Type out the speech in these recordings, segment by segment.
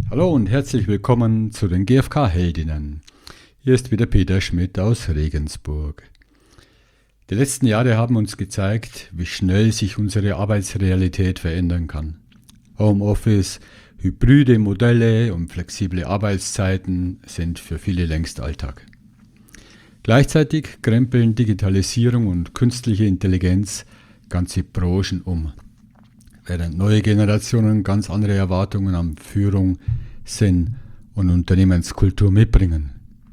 Hallo und herzlich willkommen zu den GfK-Heldinnen. Hier ist wieder Peter Schmidt aus Regensburg. Die letzten Jahre haben uns gezeigt, wie schnell sich unsere Arbeitsrealität verändern kann. Homeoffice, hybride Modelle und flexible Arbeitszeiten sind für viele längst Alltag. Gleichzeitig krempeln Digitalisierung und künstliche Intelligenz ganze Branchen um, während neue Generationen ganz andere Erwartungen an Führung, Sinn und Unternehmenskultur mitbringen.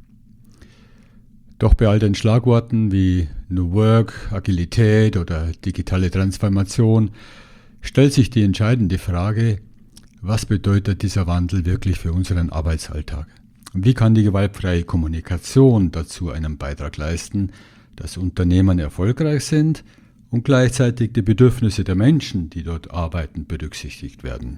Doch bei all den Schlagworten wie New Work, Agilität oder digitale Transformation stellt sich die entscheidende Frage, was bedeutet dieser Wandel wirklich für unseren Arbeitsalltag? Und wie kann die gewaltfreie Kommunikation dazu einen Beitrag leisten, dass Unternehmen erfolgreich sind und gleichzeitig die Bedürfnisse der Menschen, die dort arbeiten, berücksichtigt werden?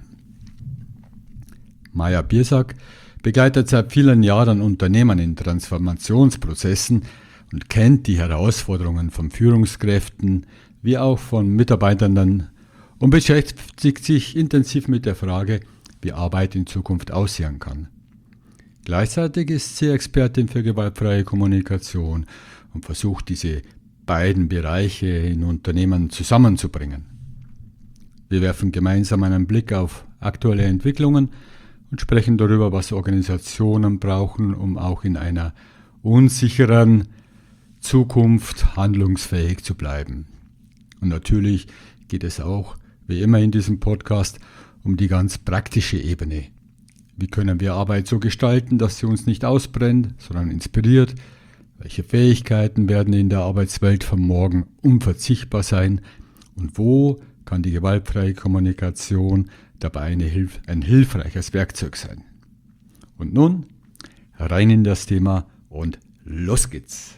Maja Biersack begleitet seit vielen Jahren Unternehmen in Transformationsprozessen und kennt die Herausforderungen von Führungskräften wie auch von Mitarbeitenden und beschäftigt sich intensiv mit der Frage, wie Arbeit in Zukunft aussehen kann. Gleichzeitig ist sie Expertin für gewaltfreie Kommunikation und versucht, diese beiden Bereiche in Unternehmen zusammenzubringen. Wir werfen gemeinsam einen Blick auf aktuelle Entwicklungen und sprechen darüber, was Organisationen brauchen, um auch in einer unsicheren Zukunft handlungsfähig zu bleiben. Und natürlich geht es auch, wie immer in diesem Podcast, um die ganz praktische Ebene. Wie können wir Arbeit so gestalten, dass sie uns nicht ausbrennt, sondern inspiriert? Welche Fähigkeiten werden in der Arbeitswelt von morgen unverzichtbar sein? Und wo kann die gewaltfreie Kommunikation dabei ein hilfreiches Werkzeug sein? Und nun rein in das Thema und los geht's!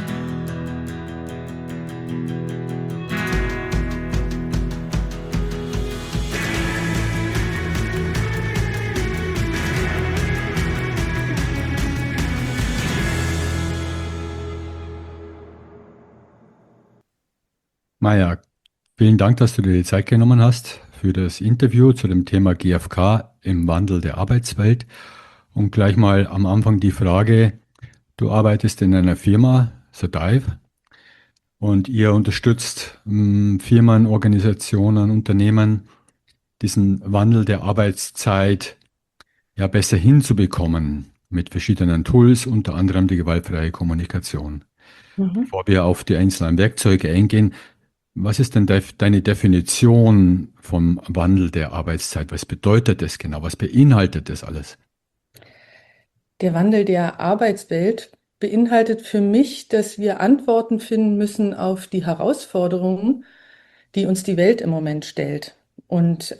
Maja, vielen Dank, dass du dir die Zeit genommen hast für das Interview zu dem Thema GfK im Wandel der Arbeitswelt. Und gleich mal am Anfang die Frage, du arbeitest in einer Firma, Sodive, und ihr unterstützt Firmen, Organisationen, Unternehmen, diesen Wandel der Arbeitszeit ja besser hinzubekommen mit verschiedenen Tools, unter anderem die gewaltfreie Kommunikation. Mhm. Bevor wir auf die einzelnen Werkzeuge eingehen, was ist denn deine Definition vom Wandel der Arbeitszeit? Was bedeutet das genau? Was beinhaltet das alles? Der Wandel der Arbeitswelt beinhaltet für mich, dass wir Antworten finden müssen auf die Herausforderungen, die uns die Welt im Moment stellt. Und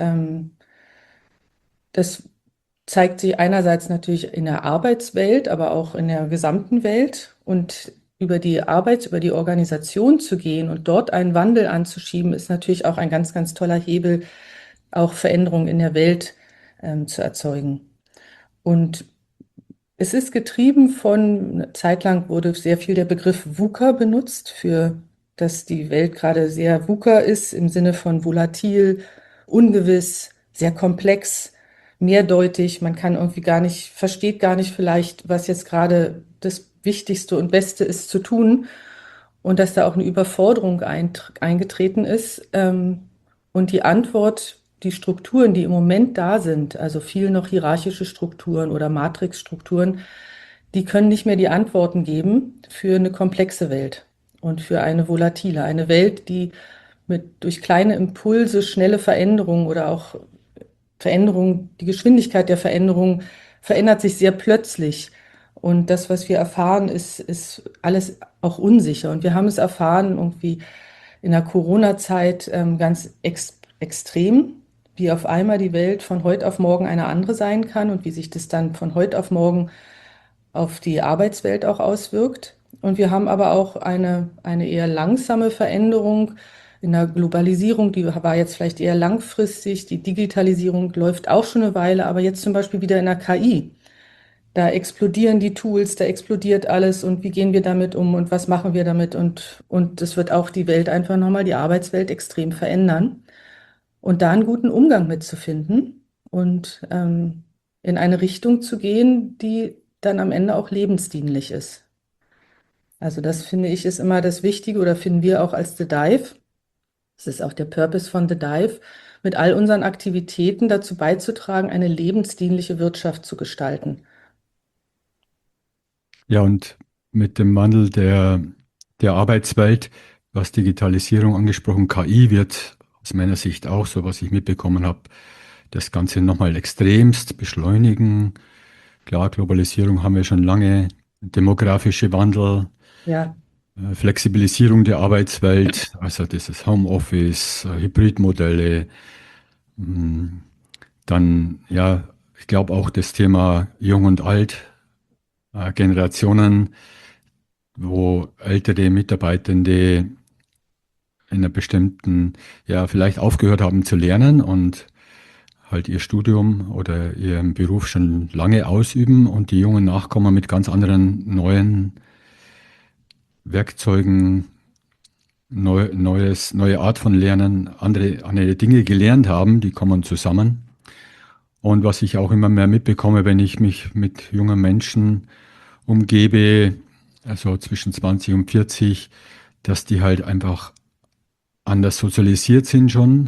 das zeigt sich einerseits natürlich in der Arbeitswelt, aber auch in der gesamten Welt. Und über über die Organisation zu gehen und dort einen Wandel anzuschieben, ist natürlich auch ein ganz, ganz toller Hebel, auch Veränderungen in der Welt zu erzeugen. Und es ist getrieben von, eine Zeit lang wurde sehr viel der Begriff VUCA benutzt, dass die Welt gerade sehr VUCA ist, im Sinne von volatil, ungewiss, sehr komplex, mehrdeutig. Man kann irgendwie versteht gar nicht vielleicht, was jetzt gerade das Wichtigste und Beste ist zu tun. Und dass da auch eine Überforderung eingetreten ist. Und die Antwort, die Strukturen, die im Moment da sind, also viel noch hierarchische Strukturen oder Matrixstrukturen, die können nicht mehr die Antworten geben für eine komplexe Welt und für eine volatile, eine Welt, die durch kleine Impulse, schnelle Veränderungen oder auch Veränderungen, die Geschwindigkeit der Veränderung verändert sich sehr plötzlich. Und das, was wir erfahren, ist alles auch unsicher. Und wir haben es erfahren, irgendwie in der Corona-Zeit extrem, wie auf einmal die Welt von heute auf morgen eine andere sein kann und wie sich das dann von heute auf morgen auf die Arbeitswelt auch auswirkt. Und wir haben aber auch eine eher langsame Veränderung in der Globalisierung, die war jetzt vielleicht eher langfristig. Die Digitalisierung läuft auch schon eine Weile, aber jetzt zum Beispiel wieder in der KI. Da explodieren die Tools, da explodiert alles und wie gehen wir damit um und was machen wir damit? Und das wird auch die Welt einfach nochmal, die Arbeitswelt extrem verändern. Und da einen guten Umgang mitzufinden und in eine Richtung zu gehen, die dann am Ende auch lebensdienlich ist. Also das finde ich ist immer das Wichtige oder finden wir auch als The Dive. Das ist auch der Purpose von The Dive, mit all unseren Aktivitäten dazu beizutragen, eine lebensdienliche Wirtschaft zu gestalten. Ja, und mit dem Wandel der Arbeitswelt, was Digitalisierung angesprochen, KI wird aus meiner Sicht auch, so was ich mitbekommen habe, das Ganze nochmal extremst beschleunigen. Klar, Globalisierung haben wir schon lange, demografische Wandel, Ja, Flexibilisierung der Arbeitswelt, also dieses Homeoffice, Hybridmodelle, dann ja, ich glaube auch das Thema Jung und Alt, Generationen, wo ältere Mitarbeitende in einer bestimmten, ja, vielleicht aufgehört haben zu lernen und halt ihr Studium oder ihren Beruf schon lange ausüben und die jungen Nachkommen mit ganz anderen neuen Werkzeugen, neue Art von Lernen, andere Dinge gelernt haben, die kommen zusammen. Und was ich auch immer mehr mitbekomme, wenn ich mich mit jungen Menschen umgebe, also zwischen 20 und 40, dass die halt einfach anders sozialisiert sind schon,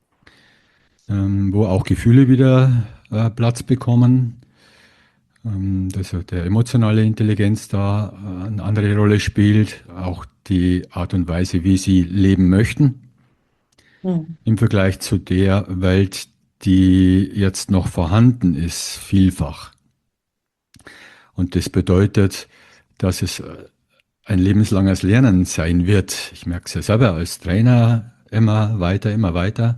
wo auch Gefühle wieder Platz bekommen, dass der emotionale Intelligenz da eine andere Rolle spielt, auch die Art und Weise, wie sie leben möchten, hm, im Vergleich zu der Welt, die jetzt noch vorhanden ist, vielfach. Und das bedeutet, dass es ein lebenslanges Lernen sein wird. Ich merke es ja selber als Trainer immer weiter, immer weiter.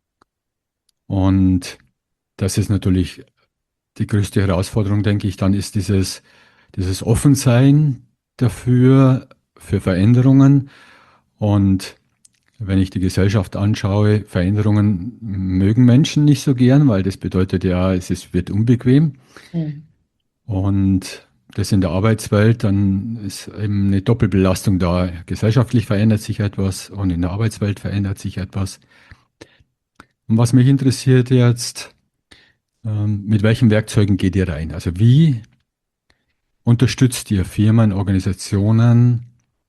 Und das ist natürlich die größte Herausforderung, denke ich, dann ist dieses Offensein dafür, für Veränderungen. Und wenn ich die Gesellschaft anschaue, Veränderungen mögen Menschen nicht so gern, weil das bedeutet ja, wird unbequem. hm, Und das in der Arbeitswelt, dann ist eben eine Doppelbelastung da. Gesellschaftlich verändert sich etwas und in der Arbeitswelt verändert sich etwas. Und was mich interessiert jetzt, mit welchen Werkzeugen geht ihr rein? Also wie unterstützt ihr Firmen, Organisationen,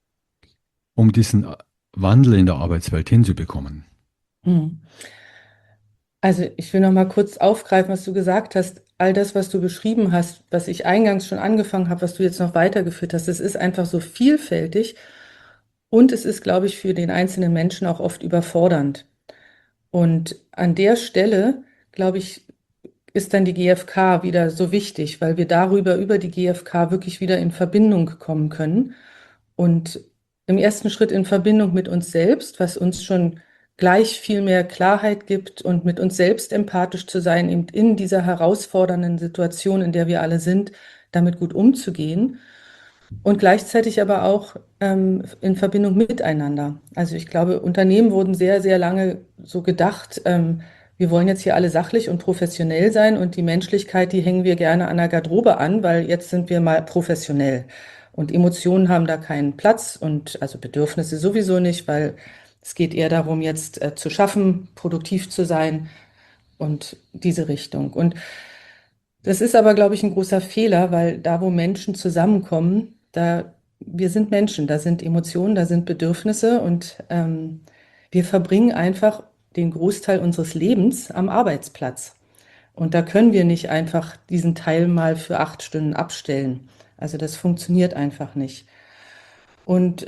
um diesen Wandel in der Arbeitswelt hinzubekommen? hm. Also ich will noch mal kurz aufgreifen, was du gesagt hast. All das, was du beschrieben hast, was ich eingangs schon angefangen habe, was du jetzt noch weitergeführt hast, es ist einfach so vielfältig und es ist, glaube ich, für den einzelnen Menschen auch oft überfordernd. Und an der Stelle, glaube ich, ist dann die GfK wieder so wichtig, weil wir darüber, über die GfK wirklich wieder in Verbindung kommen können. Und im ersten Schritt in Verbindung mit uns selbst, was uns schon gleich viel mehr Klarheit gibt und mit uns selbst empathisch zu sein, eben in dieser herausfordernden Situation, in der wir alle sind, damit gut umzugehen. Und gleichzeitig aber auch in Verbindung miteinander. Also ich glaube, Unternehmen wurden sehr, sehr lange so gedacht, wir wollen jetzt hier alle sachlich und professionell sein und die Menschlichkeit, die hängen wir gerne an der Garderobe an, weil jetzt sind wir mal professionell. Und Emotionen haben da keinen Platz und also Bedürfnisse sowieso nicht, weil es geht eher darum, jetzt zu schaffen, produktiv zu sein und diese Richtung. Und das ist aber, glaube ich, ein großer Fehler, weil da, wo Menschen zusammenkommen, wir sind Menschen, da sind Emotionen, da sind Bedürfnisse und wir verbringen einfach den Großteil unseres Lebens am Arbeitsplatz. Und da können wir nicht einfach diesen Teil mal für 8 Stunden abstellen. Also das funktioniert einfach nicht. Und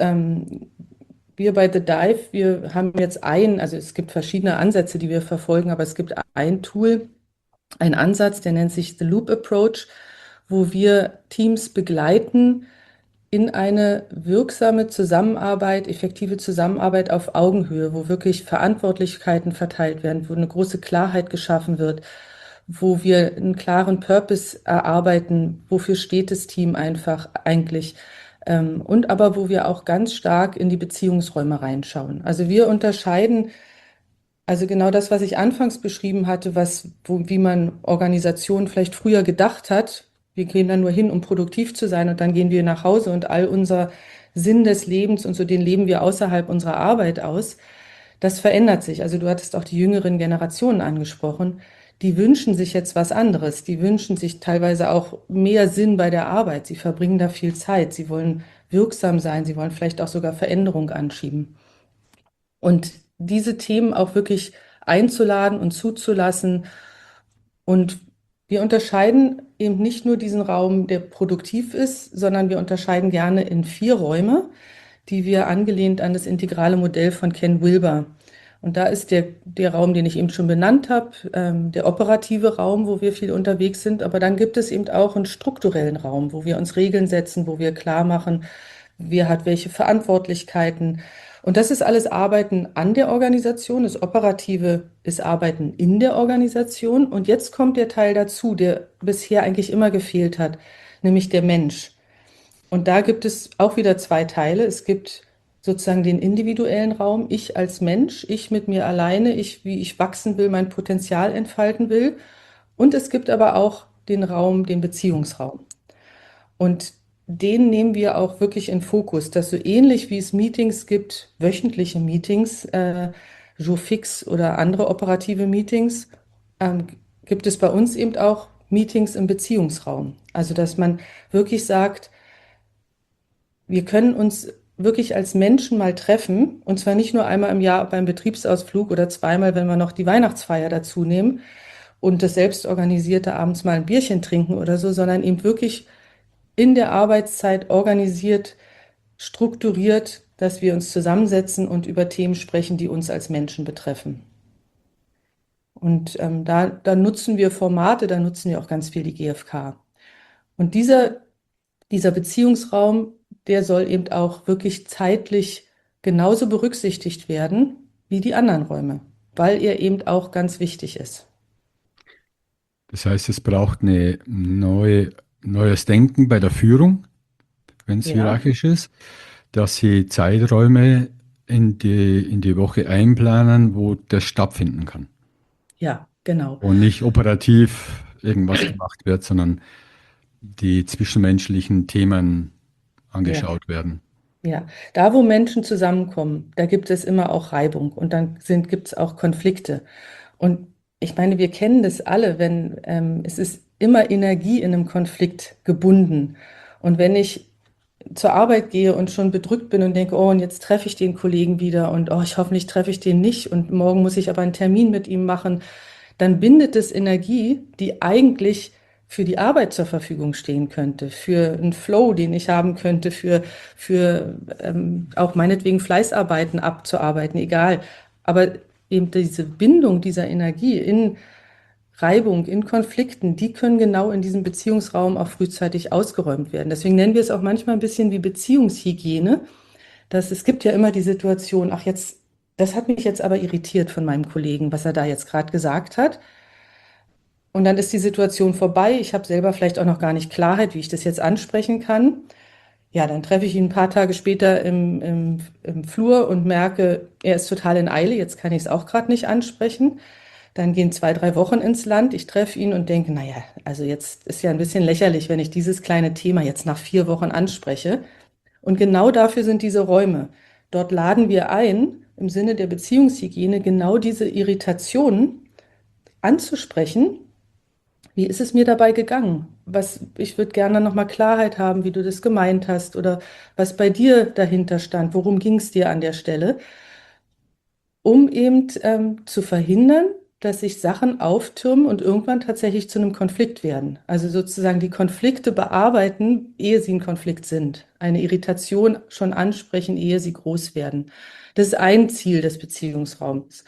wir bei The Dive, wir haben jetzt also es gibt verschiedene Ansätze, die wir verfolgen, aber es gibt ein Tool, ein Ansatz, der nennt sich The Loop Approach, wo wir Teams begleiten in eine wirksame Zusammenarbeit, effektive Zusammenarbeit auf Augenhöhe, wo wirklich Verantwortlichkeiten verteilt werden, wo eine große Klarheit geschaffen wird, wo wir einen klaren Purpose erarbeiten, wofür steht das Team einfach eigentlich, und aber wo wir auch ganz stark in die Beziehungsräume reinschauen. Also wir unterscheiden also genau das, was ich anfangs beschrieben hatte, wie man Organisationen vielleicht früher gedacht hat. Wir gehen dann nur hin, um produktiv zu sein und dann gehen wir nach Hause und all unser Sinn des Lebens und so den leben wir außerhalb unserer Arbeit aus. Das verändert sich. Also du hattest auch die jüngeren Generationen angesprochen. die wünschen sich jetzt was anderes. Die wünschen sich teilweise auch mehr Sinn bei der Arbeit. Sie verbringen da viel Zeit. Sie wollen wirksam sein. Sie wollen vielleicht auch sogar Veränderung anschieben. Und diese Themen auch wirklich einzuladen und zuzulassen. Und wir unterscheiden eben nicht nur diesen Raum, der produktiv ist, sondern wir unterscheiden gerne in 4 Räume, die wir angelehnt an das integrale Modell von Ken Wilber. Und da ist der Raum, den ich eben schon benannt habe, der operative Raum, wo wir viel unterwegs sind. Aber dann gibt es eben auch einen strukturellen Raum, wo wir uns Regeln setzen, wo wir klar machen, wer hat welche Verantwortlichkeiten. Und das ist alles Arbeiten an der Organisation. Das Operative ist Arbeiten in der Organisation. Und jetzt kommt der Teil dazu, der bisher eigentlich immer gefehlt hat, nämlich der Mensch. Und da gibt es auch wieder 2 Teile. Es gibt sozusagen den individuellen Raum, ich als Mensch, ich mit mir alleine, ich, wie ich wachsen will, mein Potenzial entfalten will. Und es gibt aber auch den Raum, den Beziehungsraum. Und den nehmen wir auch wirklich in Fokus, dass so ähnlich wie es Meetings gibt, wöchentliche Meetings, Jour fix oder andere operative Meetings, ähm, gibt es bei uns eben auch Meetings im Beziehungsraum. Also dass man wirklich sagt, wir können uns wirklich als Menschen mal treffen, und zwar nicht nur einmal im Jahr beim Betriebsausflug oder zweimal, wenn wir noch die Weihnachtsfeier dazu nehmen und das selbstorganisierte abends mal ein Bierchen trinken oder so, sondern eben wirklich in der Arbeitszeit organisiert, strukturiert, dass wir uns zusammensetzen und über Themen sprechen, die uns als Menschen betreffen. Und da nutzen wir Formate, da nutzen wir auch ganz viel die GfK. Und dieser Beziehungsraum, der soll eben auch wirklich zeitlich genauso berücksichtigt werden wie die anderen Räume, weil er eben auch ganz wichtig ist. Das heißt, es braucht neues Denken bei der Führung, wenn es Ja, hierarchisch ist, dass sie Zeiträume in die Woche einplanen, wo das stattfinden kann. ja, genau. Und nicht operativ irgendwas gemacht wird, sondern die zwischenmenschlichen Themen Ja. angeschaut werden. Ja, da wo Menschen zusammenkommen, da gibt es immer auch Reibung und dann gibt es auch Konflikte. Und ich meine, wir kennen das alle, wenn es ist immer Energie in einem Konflikt gebunden. Und wenn ich zur Arbeit gehe und schon bedrückt bin und denke, oh, und jetzt treffe ich den Kollegen wieder und oh, hoffentlich treffe ich den nicht und morgen muss ich aber einen Termin mit ihm machen, dann bindet es Energie, die eigentlich für die Arbeit zur Verfügung stehen könnte, für einen Flow, den ich haben könnte, für auch meinetwegen Fleißarbeiten abzuarbeiten, egal. Aber eben diese Bindung dieser Energie in Reibung, in Konflikten, die können genau in diesem Beziehungsraum auch frühzeitig ausgeräumt werden. Deswegen nennen wir es auch manchmal ein bisschen wie Beziehungshygiene, dass es gibt ja immer die Situation, ach jetzt, das hat mich jetzt aber irritiert von meinem Kollegen, was er da jetzt gerade gesagt hat. Und dann ist die Situation vorbei. Ich habe selber vielleicht auch noch gar nicht Klarheit, wie ich das jetzt ansprechen kann. Ja, dann treffe ich ihn ein paar Tage später im Flur und merke, er ist total in Eile. Jetzt kann ich es auch gerade nicht ansprechen. Dann gehen 2, 3 Wochen ins Land. Ich treffe ihn und denke, naja, also jetzt ist ja ein bisschen lächerlich, wenn ich dieses kleine Thema jetzt nach 4 Wochen anspreche. Und genau dafür sind diese Räume. Dort laden wir ein, im Sinne der Beziehungshygiene, genau diese Irritationen anzusprechen. Wie ist es mir dabei gegangen? Ich würde gerne noch mal Klarheit haben, wie du das gemeint hast oder was bei dir dahinter stand. Worum ging es dir an der Stelle? Um eben zu verhindern, dass sich Sachen auftürmen und irgendwann tatsächlich zu einem Konflikt werden. Also sozusagen die Konflikte bearbeiten, ehe sie ein Konflikt sind. Eine Irritation schon ansprechen, ehe sie groß werden. Das ist ein Ziel des Beziehungsraums.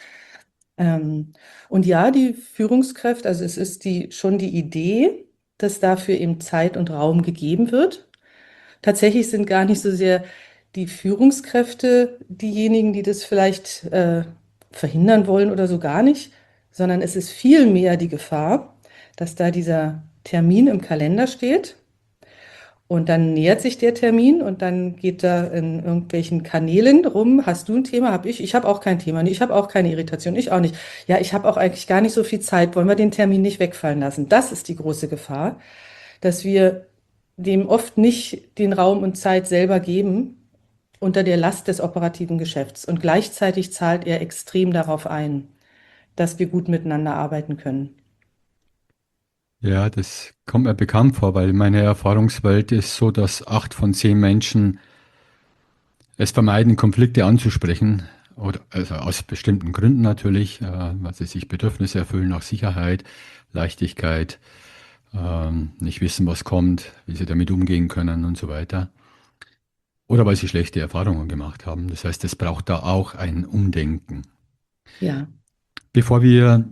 Und ja, die Führungskräfte, also es ist schon die Idee, dass dafür eben Zeit und Raum gegeben wird. Tatsächlich sind gar nicht so sehr die Führungskräfte diejenigen, die das vielleicht verhindern wollen oder so gar nicht, sondern es ist vielmehr die Gefahr, dass da dieser Termin im Kalender steht und dann nähert sich der Termin und dann geht da in irgendwelchen Kanälen rum, hast du ein Thema, habe ich habe auch kein Thema, nee, ich habe auch keine Irritation, ich auch nicht. Ja, ich habe auch eigentlich gar nicht so viel Zeit, wollen wir den Termin nicht wegfallen lassen? Das ist die große Gefahr, dass wir dem oft nicht den Raum und Zeit selber geben unter der Last des operativen Geschäfts. Und gleichzeitig zahlt er extrem darauf ein, dass wir gut miteinander arbeiten können. Ja, das kommt mir bekannt vor, weil meine Erfahrungswelt ist so, dass 8 von 10 Menschen es vermeiden, Konflikte anzusprechen. Oder, also aus bestimmten Gründen natürlich, weil sie sich Bedürfnisse erfüllen nach Sicherheit, Leichtigkeit, nicht wissen, was kommt, wie sie damit umgehen können und so weiter. Oder weil sie schlechte Erfahrungen gemacht haben. Das heißt, es braucht da auch ein Umdenken. Ja, Bevor wir,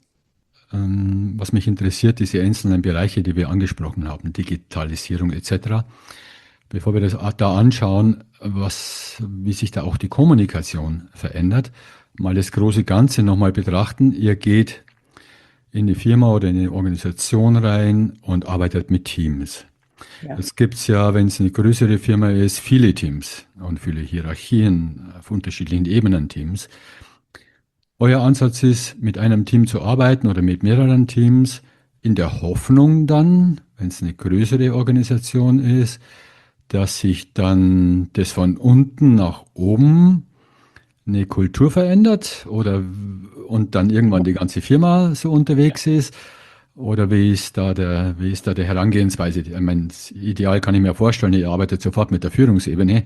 was mich interessiert, diese einzelnen Bereiche, die wir angesprochen haben, Digitalisierung etc., bevor wir das da anschauen, wie sich da auch die Kommunikation verändert, mal das große Ganze nochmal betrachten. Ihr geht in eine Firma oder in eine Organisation rein und arbeitet mit Teams. ja. Jetzt gibt es ja, wenn es eine größere Firma ist, viele Teams und viele Hierarchien auf unterschiedlichen Ebenen Teams. Euer Ansatz ist, mit einem Team zu arbeiten oder mit mehreren Teams, in der Hoffnung dann, wenn es eine größere Organisation ist, dass sich dann das von unten nach oben eine Kultur verändert oder und dann irgendwann die ganze Firma so unterwegs ist? Oder wie ist da der Herangehensweise? Ich meine, das Ideal kann ich mir vorstellen, ihr arbeitet sofort mit der Führungsebene.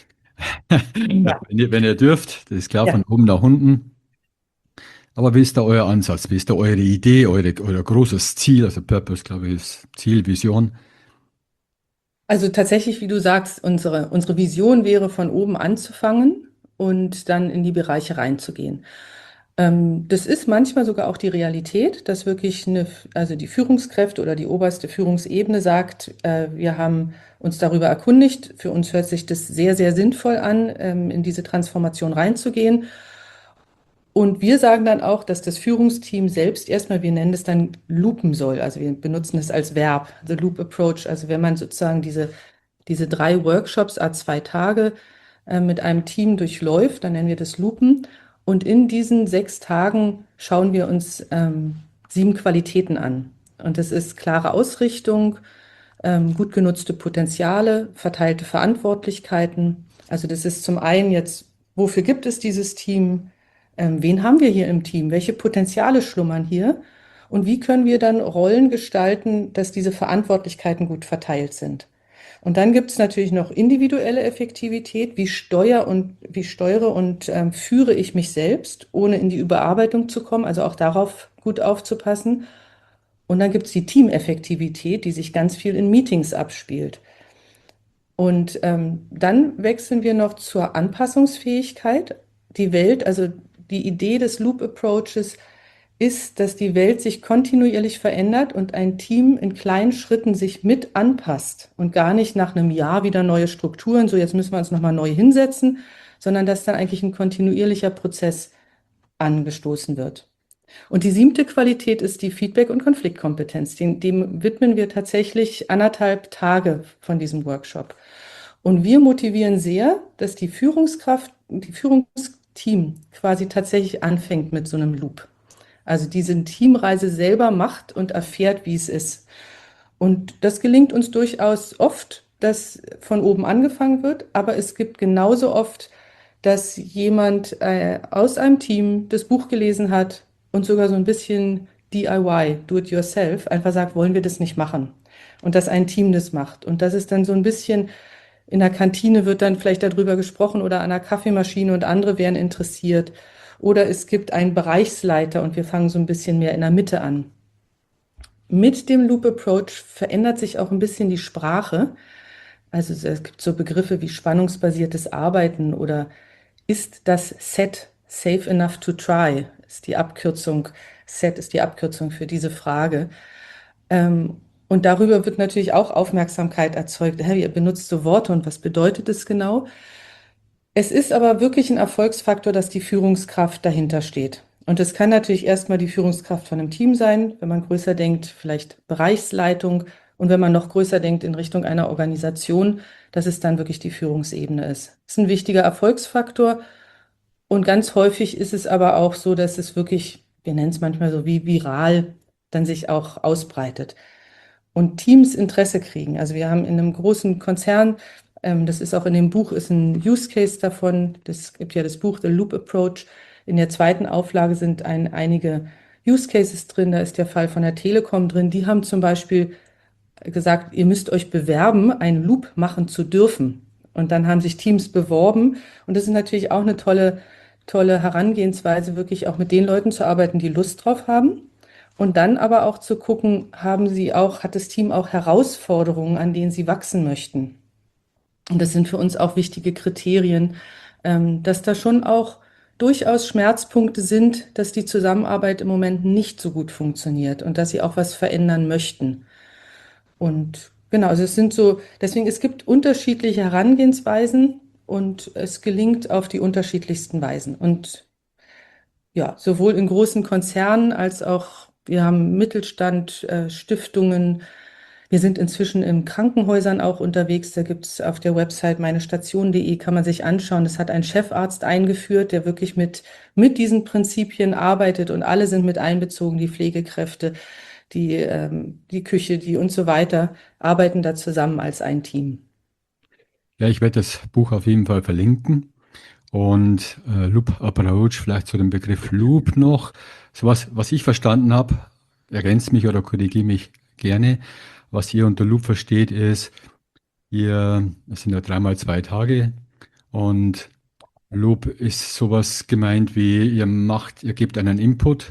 Ja. Wenn ihr dürft, das ist klar, Ja. von oben nach unten. Aber wie ist da euer Ansatz? Wie ist da eure Idee, euer großes Ziel? Also Purpose, glaube ich, ist Ziel, Vision. Also tatsächlich, wie du sagst, unsere Vision wäre, von oben anzufangen und dann in die Bereiche reinzugehen. Das ist manchmal sogar auch die Realität, dass wirklich also die Führungskräfte oder die oberste Führungsebene sagt, wir haben uns darüber erkundigt, für uns hört sich das sehr, sehr sinnvoll an, in diese Transformation reinzugehen. Und wir sagen dann auch, dass das Führungsteam selbst erstmal, wir nennen es dann loopen soll. Also wir benutzen es als Verb, the loop approach. Also wenn man sozusagen diese 3 Workshops à 2 Tage mit einem Team durchläuft, dann nennen wir das Loopen. Und in diesen 6 Tagen schauen wir uns 7 Qualitäten an. Und das ist klare Ausrichtung, gut genutzte Potenziale, verteilte Verantwortlichkeiten. Also das ist zum einen jetzt, wofür gibt es dieses Team? Wen haben wir hier im Team? Welche Potenziale schlummern hier? Und wie können wir dann Rollen gestalten, dass diese Verantwortlichkeiten gut verteilt sind? Und dann gibt es natürlich noch individuelle Effektivität. Wie steuere und führe ich mich selbst, ohne in die Überarbeitung zu kommen? Also auch darauf gut aufzupassen. Und dann gibt es die Teameffektivität, die sich ganz viel in Meetings abspielt. Und dann wechseln wir noch zur Anpassungsfähigkeit. Die Welt, also die Idee des Loop Approaches ist, dass die Welt sich kontinuierlich verändert und ein Team in kleinen Schritten sich mit anpasst und gar nicht nach einem Jahr wieder neue Strukturen, so jetzt müssen wir uns nochmal neu hinsetzen, sondern dass dann eigentlich ein kontinuierlicher Prozess angestoßen wird. Und die 7. Qualität ist die Feedback- und Konfliktkompetenz. Dem widmen wir tatsächlich 1,5 Tage von diesem Workshop. Und wir motivieren sehr, dass die Führungsteam quasi tatsächlich anfängt mit so einem Loop. Also diese Teamreise selber macht und erfährt, wie es ist. Und das gelingt uns durchaus oft, dass von oben angefangen wird, aber es gibt genauso oft, dass jemand aus einem Team das Buch gelesen hat und sogar so ein bisschen DIY, do it yourself, einfach sagt, wollen wir das nicht machen? Und dass ein Team das macht. Und das ist dann so ein bisschen, in der Kantine wird dann vielleicht darüber gesprochen oder an der Kaffeemaschine und andere wären interessiert. Oder es gibt einen Bereichsleiter und wir fangen so ein bisschen mehr in der Mitte an. Mit dem Loop Approach verändert sich auch ein bisschen die Sprache. Also es gibt so Begriffe wie spannungsbasiertes Arbeiten oder ist das Set safe enough to try? Ist die Abkürzung, Set ist die Abkürzung für diese Frage. Und darüber wird natürlich auch Aufmerksamkeit erzeugt. Hey, ihr benutzt so Worte und was bedeutet es genau? Es ist aber wirklich ein Erfolgsfaktor, dass die Führungskraft dahinter steht. Und es kann natürlich erstmal die Führungskraft von einem Team sein, wenn man größer denkt, vielleicht Bereichsleitung. Und wenn man noch größer denkt in Richtung einer Organisation, dass es dann wirklich die Führungsebene ist. Das ist ein wichtiger Erfolgsfaktor. Und ganz häufig ist es aber auch so, dass es wirklich, wir nennen es manchmal so wie viral, dann sich auch ausbreitet und Teams Interesse kriegen. Also wir haben in einem großen Konzern, das ist auch in dem Buch, ist ein Use Case davon. Das gibt ja das Buch The Loop Approach. In der zweiten Auflage sind einige Use Cases drin. Da ist der Fall von der Telekom drin. Die haben zum Beispiel gesagt, ihr müsst euch bewerben, einen Loop machen zu dürfen. Und dann haben sich Teams beworben. Und das ist natürlich auch eine tolle Herangehensweise, wirklich auch mit den Leuten zu arbeiten, die Lust drauf haben. Und dann aber auch zu gucken, hat das Team auch Herausforderungen, an denen sie wachsen möchten? Und das sind für uns auch wichtige Kriterien, dass da schon auch durchaus Schmerzpunkte sind, dass die Zusammenarbeit im Moment nicht so gut funktioniert und dass sie auch was verändern möchten. Und genau, also deswegen, es gibt unterschiedliche Herangehensweisen und es gelingt auf die unterschiedlichsten Weisen. Und ja, sowohl in großen Konzernen als auch, wir haben Mittelstand, Stiftungen. Wir sind inzwischen in Krankenhäusern auch unterwegs. Da gibt es auf der Website meinestation.de, kann man sich anschauen. Das hat ein Chefarzt eingeführt, der wirklich mit diesen Prinzipien arbeitet und alle sind mit einbezogen, die Pflegekräfte, die Küche, die und so weiter, arbeiten da zusammen als ein Team. Ja, ich werde das Buch auf jeden Fall verlinken. Und Loop Approach, vielleicht zu dem Begriff Loop noch. So was ich verstanden habe, ergänzt mich oder korrigiere mich gerne. Was ihr unter Loop versteht, ist, es sind ja 3 mal 2 Tage und Loop ist sowas gemeint wie, ihr gebt einen Input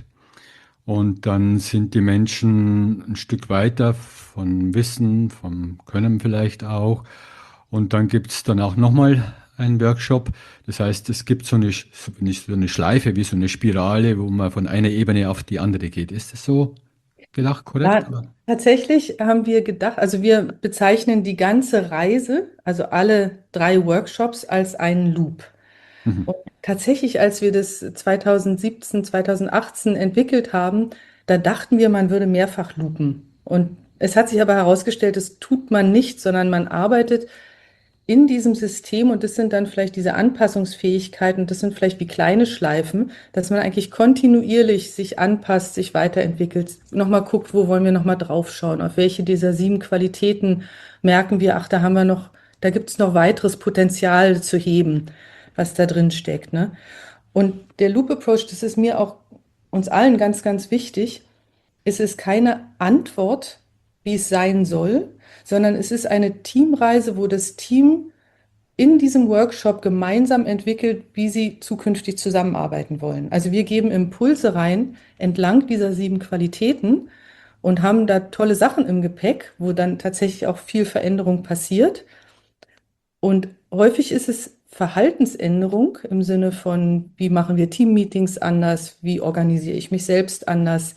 und dann sind die Menschen ein Stück weiter von Wissen, vom Können vielleicht auch. Und dann gibt es dann auch nochmal einen Workshop. Das heißt, es gibt so eine Schleife, wie so eine Spirale, wo man von einer Ebene auf die andere geht. Ist das so gedacht, korrekt? Ja, tatsächlich haben wir gedacht, also wir bezeichnen die ganze Reise, also alle 3 Workshops, als einen Loop. Mhm. Und tatsächlich, als wir das 2017, 2018 entwickelt haben, da dachten wir, man würde mehrfach loopen. Und es hat sich aber herausgestellt, das tut man nicht, sondern man arbeitet in diesem System und das sind dann vielleicht diese Anpassungsfähigkeiten, das sind vielleicht wie kleine Schleifen, dass man eigentlich kontinuierlich sich anpasst, sich weiterentwickelt, nochmal guckt, wo wollen wir nochmal draufschauen, auf welche dieser 7 Qualitäten merken wir, ach, da gibt es noch weiteres Potenzial zu heben, was da drin steckt, ne? Und der Loop Approach, das ist mir auch uns allen ganz, ganz wichtig. Es ist keine Antwort, wie es sein soll, sondern es ist eine Teamreise, wo das Team in diesem Workshop gemeinsam entwickelt, wie sie zukünftig zusammenarbeiten wollen. Also wir geben Impulse rein entlang dieser 7 Qualitäten und haben da tolle Sachen im Gepäck, wo dann tatsächlich auch viel Veränderung passiert. Und häufig ist es Verhaltensänderung im Sinne von, wie machen wir Teammeetings anders, wie organisiere ich mich selbst anders,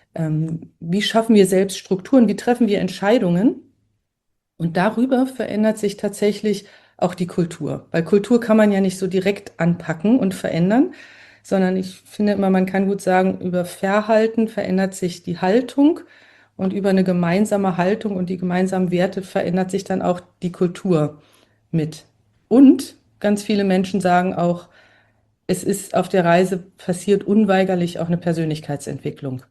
wie schaffen wir selbst Strukturen, wie treffen wir Entscheidungen. Und darüber verändert sich tatsächlich auch die Kultur. Weil Kultur kann man ja nicht so direkt anpacken und verändern, sondern ich finde immer, man kann gut sagen, über Verhalten verändert sich die Haltung und über eine gemeinsame Haltung und die gemeinsamen Werte verändert sich dann auch die Kultur mit. Und ganz viele Menschen sagen auch, es ist auf der Reise passiert unweigerlich auch eine Persönlichkeitsentwicklung.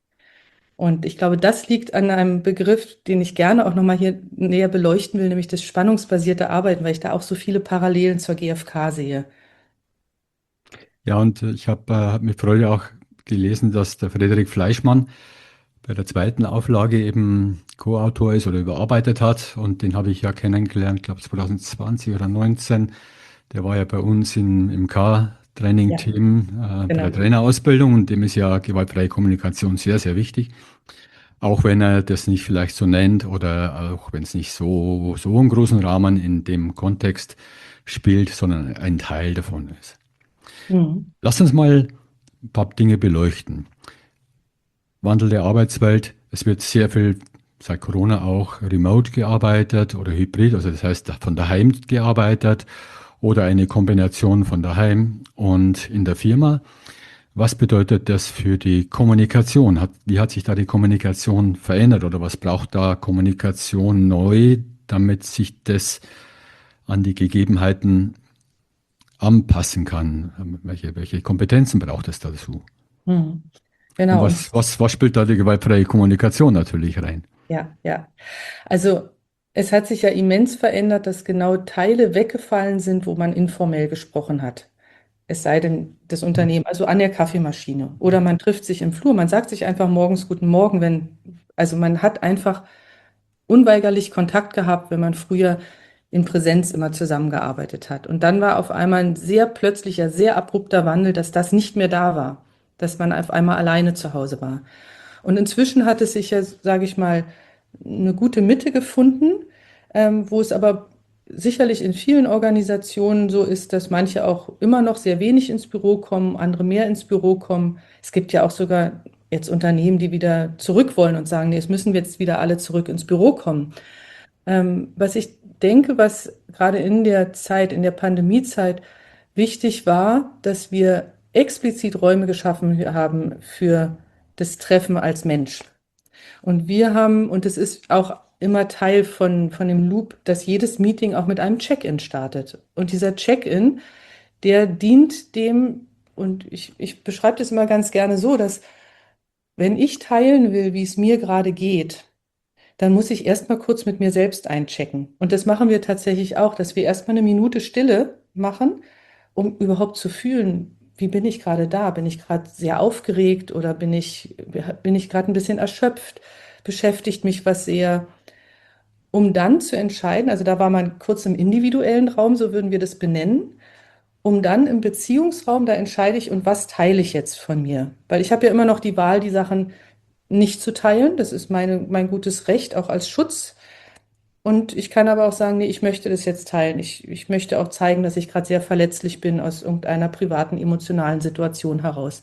Und ich glaube, das liegt an einem Begriff, den ich gerne auch nochmal hier näher beleuchten will, nämlich das spannungsbasierte Arbeiten, weil ich da auch so viele Parallelen zur GfK sehe. Ja, und ich habe hab mit Freude auch gelesen, dass der Frederik Fleischmann bei der zweiten Auflage eben Co-Autor ist oder überarbeitet hat. Und den habe ich ja kennengelernt, glaube 2020 oder 19. Der war ja bei uns im Ja, K-Training-Team bei der genau. Trainerausbildung und dem ist ja gewaltfreie Kommunikation sehr, sehr wichtig. Auch wenn er das nicht vielleicht so nennt oder auch wenn es nicht so einen großen Rahmen in dem Kontext spielt, sondern ein Teil davon ist. Mhm. Lass uns mal ein paar Dinge beleuchten. Wandel der Arbeitswelt. Es wird sehr viel, seit Corona auch, remote gearbeitet oder hybrid, also das heißt von daheim gearbeitet oder eine Kombination von daheim und in der Firma. Was bedeutet das für die Kommunikation? Wie hat sich da die Kommunikation verändert oder was braucht da Kommunikation neu, damit sich das an die Gegebenheiten anpassen kann? Welche Kompetenzen braucht es dazu? Mhm. Und Genau, und was spielt da die gewaltfreie Kommunikation natürlich rein? ja, ja. Also es hat sich ja immens verändert, dass genau Teile weggefallen sind, wo man informell gesprochen hat. Es sei denn, das Unternehmen, also an der Kaffeemaschine. Oder man trifft sich im Flur, man sagt sich einfach morgens Guten Morgen, also man hat einfach unweigerlich Kontakt gehabt, wenn man früher in Präsenz immer zusammengearbeitet hat. Und dann war auf einmal ein sehr plötzlicher, sehr abrupter Wandel, dass das nicht mehr da war, dass man auf einmal alleine zu Hause war. Und inzwischen hat es sich ja, sage ich mal, eine gute Mitte gefunden, wo es aber sicherlich in vielen Organisationen so ist, dass manche auch immer noch sehr wenig ins Büro kommen, andere mehr ins Büro kommen. Es gibt ja auch sogar jetzt Unternehmen, die wieder zurück wollen und sagen, nee, jetzt müssen wir jetzt wieder alle zurück ins Büro kommen. Was ich denke, was gerade in der Zeit, in der Pandemiezeit wichtig war, dass wir explizit Räume geschaffen haben für das Treffen als Mensch. Und wir haben, und es ist auch immer Teil von dem Loop, dass jedes Meeting auch mit einem Check-in startet. Und dieser Check-in, der dient dem, und ich beschreibe das immer ganz gerne so, dass wenn ich teilen will, wie es mir gerade geht, dann muss ich erstmal kurz mit mir selbst einchecken. Und das machen wir tatsächlich auch, dass wir erstmal eine Minute Stille machen, um überhaupt zu fühlen, wie bin ich gerade da? Bin ich gerade sehr aufgeregt oder bin ich gerade ein bisschen erschöpft? Beschäftigt mich was sehr? Um dann zu entscheiden, also da war man kurz im individuellen Raum, so würden wir das benennen, um dann im Beziehungsraum, da entscheide ich, und was teile ich jetzt von mir? Weil ich habe ja immer noch die Wahl, die Sachen nicht zu teilen. Das ist mein gutes Recht, auch als Schutz. Und ich kann aber auch sagen, nee, ich möchte das jetzt teilen. Ich möchte auch zeigen, dass ich gerade sehr verletzlich bin aus irgendeiner privaten, emotionalen Situation heraus.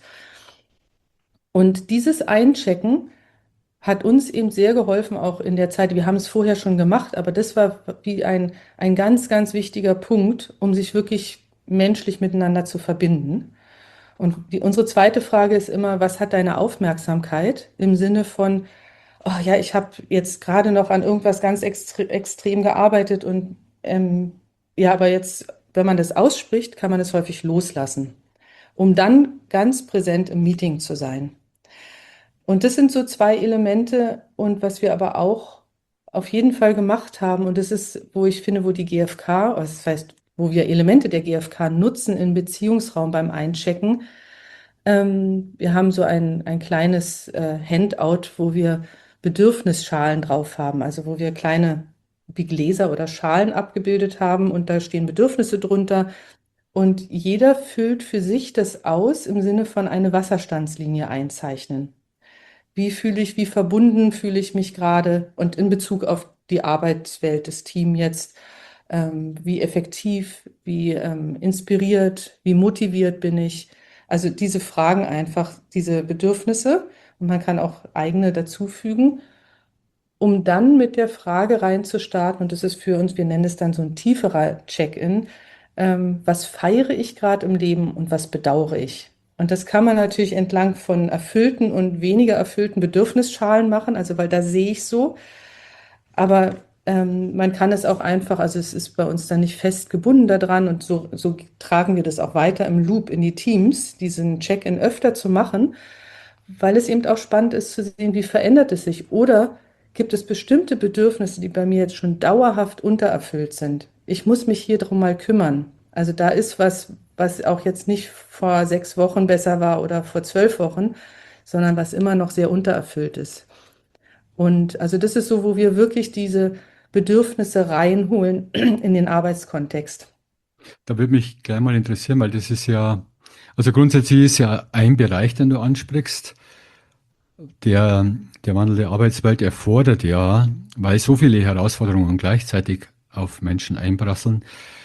Und dieses Einchecken hat uns eben sehr geholfen, auch in der Zeit. Wir haben es vorher schon gemacht, aber das war wie ein ganz, ganz wichtiger Punkt, um sich wirklich menschlich miteinander zu verbinden. Und unsere zweite Frage ist immer, was hat deine Aufmerksamkeit im Sinne von, oh ja, ich habe jetzt gerade noch an irgendwas ganz extrem gearbeitet und ja, aber jetzt, wenn man das ausspricht, kann man es häufig loslassen, um dann ganz präsent im Meeting zu sein. Und das sind so zwei Elemente und was wir aber auch auf jeden Fall gemacht haben, und das ist, wo ich finde, wo die GfK, also das heißt, wo wir Elemente der GfK nutzen im Beziehungsraum beim Einchecken. Wir haben so ein kleines Handout, wo wir Bedürfnisschalen drauf haben, also wo wir kleine wie Gläser oder Schalen abgebildet haben und da stehen Bedürfnisse drunter. Und jeder füllt für sich das aus im Sinne von eine Wasserstandslinie einzeichnen. Wie verbunden fühle ich mich gerade und in Bezug auf die Arbeitswelt des Teams jetzt, wie effektiv, wie inspiriert, wie motiviert bin ich. Also diese Fragen einfach, diese Bedürfnisse und man kann auch eigene dazufügen, um dann mit der Frage reinzustarten, und das ist für uns, wir nennen es dann so ein tieferer Check-in, was feiere ich gerade im Leben und was bedauere ich? Und das kann man natürlich entlang von erfüllten und weniger erfüllten Bedürfnisschalen machen, also weil da sehe ich so, aber man kann es auch einfach, also es ist bei uns dann nicht fest gebunden daran und so tragen wir das auch weiter im Loop in die Teams, diesen Check-in öfter zu machen, weil es eben auch spannend ist zu sehen, wie verändert es sich oder gibt es bestimmte Bedürfnisse, die bei mir jetzt schon dauerhaft untererfüllt sind. Ich muss mich hier drum mal kümmern. Also da ist was, was auch jetzt nicht vor 6 Wochen besser war oder vor 12 Wochen, sondern was immer noch sehr untererfüllt ist. Und also das ist so, wo wir wirklich diese Bedürfnisse reinholen in den Arbeitskontext. Da würde mich gleich mal interessieren, weil das ist ja, also grundsätzlich ist ja ein Bereich, den du ansprichst, der Wandel der Arbeitswelt erfordert ja, weil so viele Herausforderungen gleichzeitig auf Menschen einprasseln,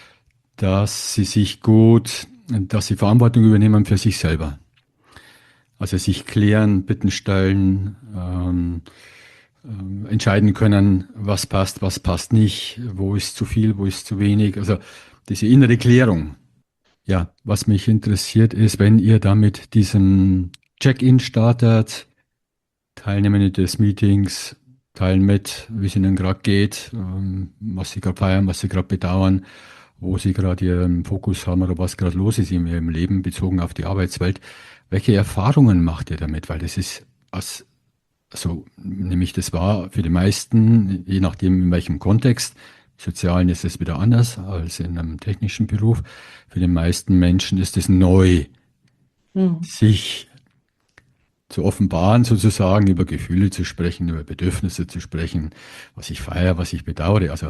dass sie Verantwortung übernehmen für sich selber. Also sich klären, Bitten stellen, entscheiden können, was passt nicht, wo ist zu viel, wo ist zu wenig. Also diese innere Klärung. Ja, was mich interessiert ist, wenn ihr da mit diesem Check-in startet, Teilnehmer des Meetings teilen mit, wie es ihnen gerade geht, was sie gerade feiern, was sie gerade bedauern, wo sie gerade ihren Fokus haben oder was gerade los ist in ihrem Leben bezogen auf die Arbeitswelt. Welche Erfahrungen macht ihr damit? Weil das ist, so nehme ich das wahr, für die meisten, je nachdem in welchem Kontext, Sozialen ist es wieder anders als in einem technischen Beruf. Für die meisten Menschen ist es neu, Hm. sich zu offenbaren, sozusagen, über Gefühle zu sprechen, über Bedürfnisse zu sprechen, was ich feiere, was ich bedauere. Also,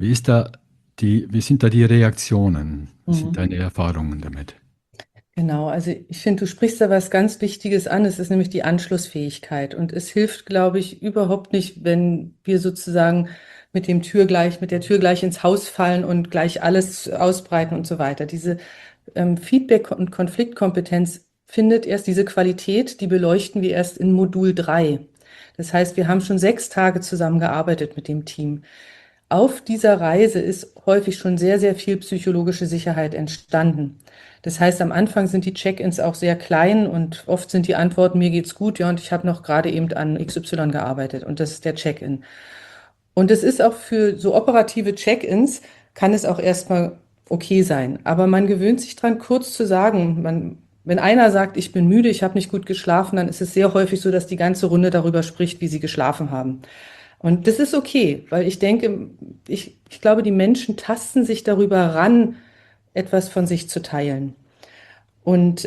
wie sind da die Reaktionen? Was sind Mhm. deine Erfahrungen damit? Genau, also ich finde, du sprichst da was ganz Wichtiges an. Es ist nämlich die Anschlussfähigkeit. Und es hilft, glaube ich, überhaupt nicht, wenn wir sozusagen mit der Tür gleich ins Haus fallen und gleich alles ausbreiten und so weiter. Diese Feedback- und Konfliktkompetenz findet erst, diese Qualität, die beleuchten wir erst in Modul 3. Das heißt, wir haben schon 6 Tage zusammengearbeitet mit dem Team. Auf dieser Reise ist häufig schon sehr, sehr viel psychologische Sicherheit entstanden. Das heißt, am Anfang sind die Check-ins auch sehr klein und oft sind die Antworten, mir geht's gut, ja, und ich habe noch gerade eben an XY gearbeitet und das ist der Check-in. Und es ist auch für so operative Check-ins, kann es auch erstmal okay sein. Aber man gewöhnt sich dran, kurz zu sagen, wenn einer sagt, ich bin müde, ich habe nicht gut geschlafen, dann ist es sehr häufig so, dass die ganze Runde darüber spricht, wie sie geschlafen haben. Und das ist okay, weil ich denke, ich glaube, die Menschen tasten sich darüber ran, etwas von sich zu teilen. Und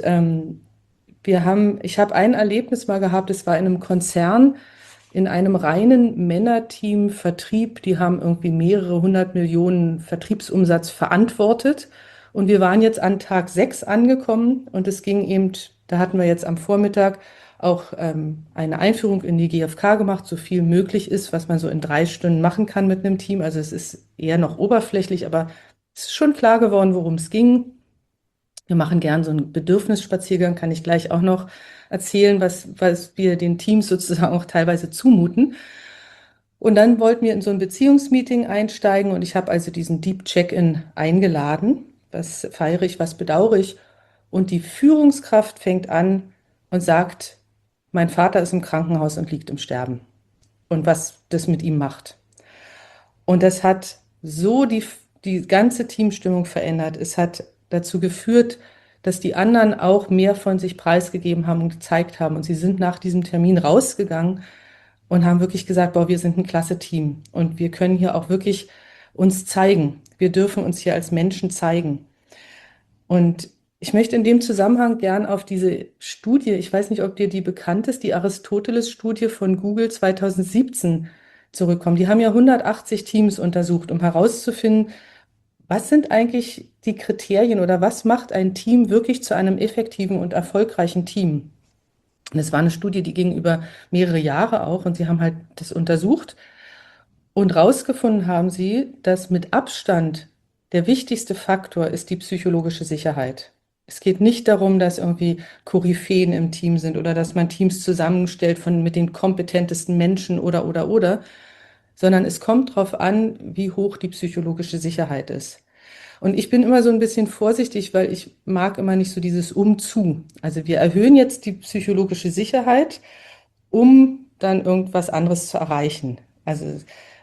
ich habe ein Erlebnis mal gehabt, es war in einem Konzern, in einem reinen Männerteam Vertrieb, die haben irgendwie mehrere hundert Millionen Vertriebsumsatz verantwortet. Und wir waren jetzt an Tag 6 angekommen und es ging eben, da hatten wir jetzt am Vormittag auch eine Einführung in die GfK gemacht, so viel möglich ist, was man so in 3 Stunden machen kann mit einem Team. Also es ist eher noch oberflächlich, aber es ist schon klar geworden, worum es ging. Wir machen gern so einen Bedürfnisspaziergang, kann ich gleich auch noch erzählen, was wir den Teams sozusagen auch teilweise zumuten. Und dann wollten wir in so ein Beziehungsmeeting einsteigen und ich habe also diesen Deep Check-in eingeladen. Was feiere ich, was bedauere ich? Und die Führungskraft fängt an und sagt, mein Vater ist im Krankenhaus und liegt im Sterben und was das mit ihm macht. Und das hat so die ganze Teamstimmung verändert. Es hat dazu geführt, dass die anderen auch mehr von sich preisgegeben haben und gezeigt haben. Und sie sind nach diesem Termin rausgegangen und haben wirklich gesagt, boah, wir sind ein klasse Team und wir können hier auch wirklich uns zeigen. Wir dürfen uns hier als Menschen zeigen. Und ich möchte in dem Zusammenhang gern auf diese Studie, ich weiß nicht, ob dir die bekannt ist, die Aristoteles-Studie von Google 2017 zurückkommen. Die haben ja 180 Teams untersucht, um herauszufinden, was sind eigentlich die Kriterien oder was macht ein Team wirklich zu einem effektiven und erfolgreichen Team? Und es war eine Studie, die ging über mehrere Jahre auch und sie haben halt das untersucht und rausgefunden haben sie, dass mit Abstand der wichtigste Faktor ist die psychologische Sicherheit. Es geht nicht darum, dass irgendwie Koryphäen im Team sind oder dass man Teams zusammenstellt mit den kompetentesten Menschen oder, sondern es kommt darauf an, wie hoch die psychologische Sicherheit ist. Und ich bin immer so ein bisschen vorsichtig, weil ich mag immer nicht so dieses Umzu. Also wir erhöhen jetzt die psychologische Sicherheit, um dann irgendwas anderes zu erreichen. Also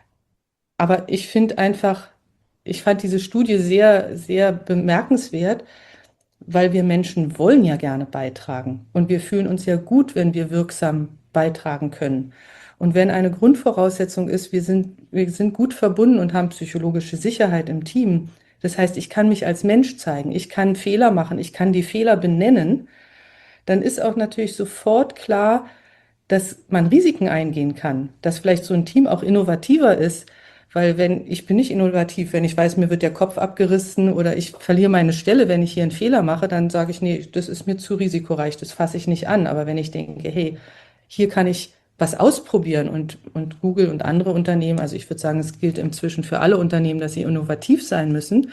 aber ich finde einfach, ich fand diese Studie sehr, sehr bemerkenswert, weil wir Menschen wollen ja gerne beitragen und wir fühlen uns ja gut, wenn wir wirksam beitragen können. Und wenn eine Grundvoraussetzung ist, wir sind gut verbunden und haben psychologische Sicherheit im Team, das heißt, ich kann mich als Mensch zeigen, ich kann Fehler machen, ich kann die Fehler benennen, dann ist auch natürlich sofort klar, dass man Risiken eingehen kann, dass vielleicht so ein Team auch innovativer ist, weil wenn ich bin nicht innovativ, wenn ich weiß, mir wird der Kopf abgerissen oder ich verliere meine Stelle, wenn ich hier einen Fehler mache, dann sage ich, nee, das ist mir zu risikoreich, das fasse ich nicht an. Aber wenn ich denke, hey, hier kann ich was ausprobieren und Google und andere Unternehmen, also ich würde sagen, es gilt inzwischen für alle Unternehmen, dass sie innovativ sein müssen,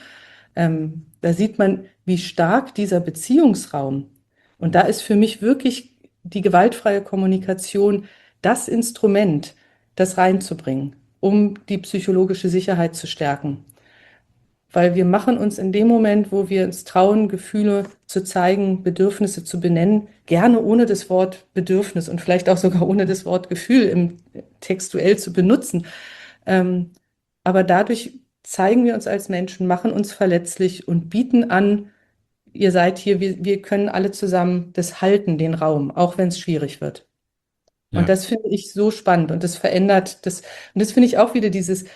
da sieht man, wie stark dieser Beziehungsraum, und da ist für mich wirklich die gewaltfreie Kommunikation das Instrument, das reinzubringen, um die psychologische Sicherheit zu stärken. Weil wir machen uns in dem Moment, wo wir uns trauen, Gefühle zu zeigen, Bedürfnisse zu benennen, gerne ohne das Wort Bedürfnis und vielleicht auch sogar ohne das Wort Gefühl textuell zu benutzen. Ähm, aber dadurch zeigen wir uns als Menschen, machen uns verletzlich und bieten an, ihr seid hier, wir können alle zusammen das halten, den Raum, auch wenn es schwierig wird. Und Ja, das finde ich so spannend und das verändert das. Und das finde ich auch wieder dieses,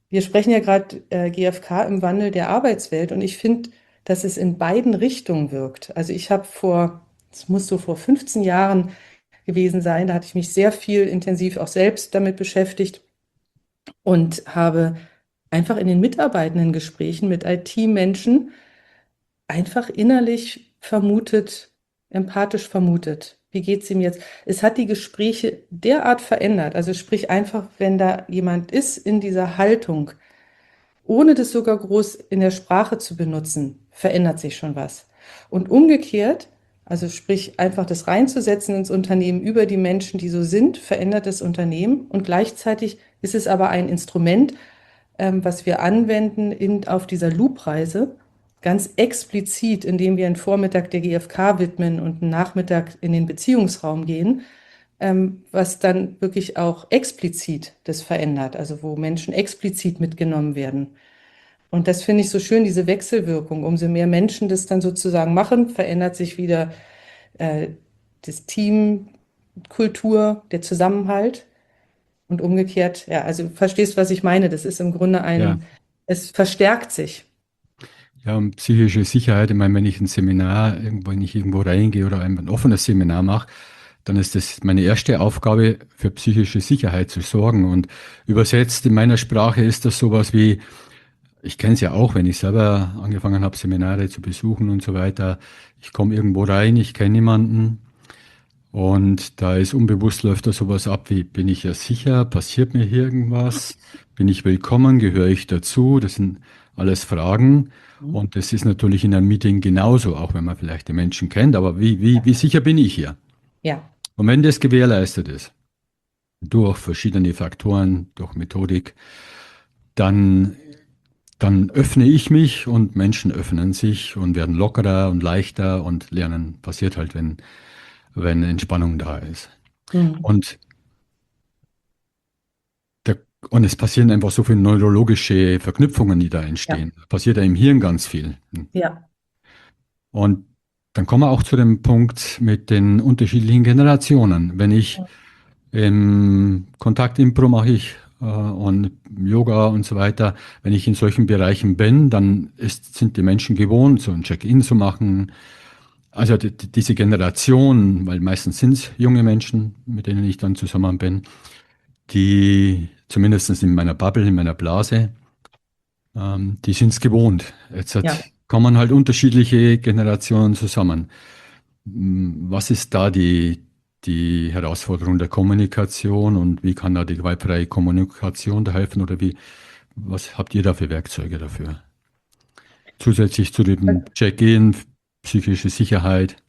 wir sprechen ja gerade GfK im Wandel der Arbeitswelt und ich finde, dass es in beiden Richtungen wirkt. Also ich habe es muss so vor 15 Jahren gewesen sein, da hatte ich mich sehr viel intensiv auch selbst damit beschäftigt und habe einfach in den mitarbeitenden Gesprächen mit IT-Menschen einfach innerlich vermutet, empathisch vermutet. Wie geht es ihm jetzt? Es hat die Gespräche derart verändert. Also sprich einfach, wenn da jemand ist in dieser Haltung, ohne das sogar groß in der Sprache zu benutzen, verändert sich schon was. Und umgekehrt, also sprich einfach das reinzusetzen ins Unternehmen über die Menschen, die so sind, verändert das Unternehmen. Und gleichzeitig ist es aber ein Instrument, was wir anwenden auf dieser Loop-Reise, ganz explizit, indem wir einen Vormittag der GfK widmen und einen Nachmittag in den Beziehungsraum gehen, was dann wirklich auch explizit das verändert, also wo Menschen explizit mitgenommen werden. Und das finde ich so schön, diese Wechselwirkung. Umso mehr Menschen das dann sozusagen machen, verändert sich wieder äh, das Team, Kultur, der Zusammenhalt. Und umgekehrt, ja, also du verstehst, was ich meine. Das ist im Grunde Ja. es verstärkt sich. Ja, und psychische Sicherheit, ich meine, wenn ich ein Seminar irgendwo, wenn ich irgendwo reingehe oder ein offenes Seminar mache, dann ist das meine erste Aufgabe, für psychische Sicherheit zu sorgen. Und übersetzt in meiner Sprache ist das sowas wie, ich kenne es ja auch, wenn ich selber angefangen habe, Seminare zu besuchen und so weiter. Ich komme irgendwo rein, ich kenne niemanden und da ist unbewusst läuft da sowas ab wie, bin ich ja sicher, passiert mir hier irgendwas? Bin ich willkommen? Gehöre ich dazu? Das sind alles Fragen. Und das ist natürlich in einem Meeting genauso, auch wenn man vielleicht die Menschen kennt. Aber wie sicher bin ich hier? Ja, Und wenn das gewährleistet ist, durch verschiedene Faktoren, durch Methodik, dann, dann öffne ich mich und Menschen öffnen sich und werden lockerer und leichter und lernen passiert halt, wenn Entspannung da ist. mhm. Und, der, und es passieren einfach so viele neurologische Verknüpfungen, die da Ja, entstehen. Passiert ja im Hirn ganz viel. ja, Und dann kommen wir auch zu dem Punkt mit den unterschiedlichen Generationen. Wenn ich Kontakt-Impro mache ich und Yoga und so weiter. Wenn ich in solchen Bereichen bin, dann sind die Menschen gewohnt, so ein Check-in zu machen. Also diese Generation, weil meistens sind es junge Menschen, mit denen ich dann zusammen bin, die zumindest in meiner Bubble, in meiner Blase, die sind es gewohnt. ja. Kommen halt unterschiedliche Generationen zusammen. Was ist da die Herausforderung der Kommunikation und wie kann da die gewaltfreie Kommunikation da helfen oder was habt ihr da für Werkzeuge dafür? Zusätzlich zu dem Check-in, psychische Sicherheit.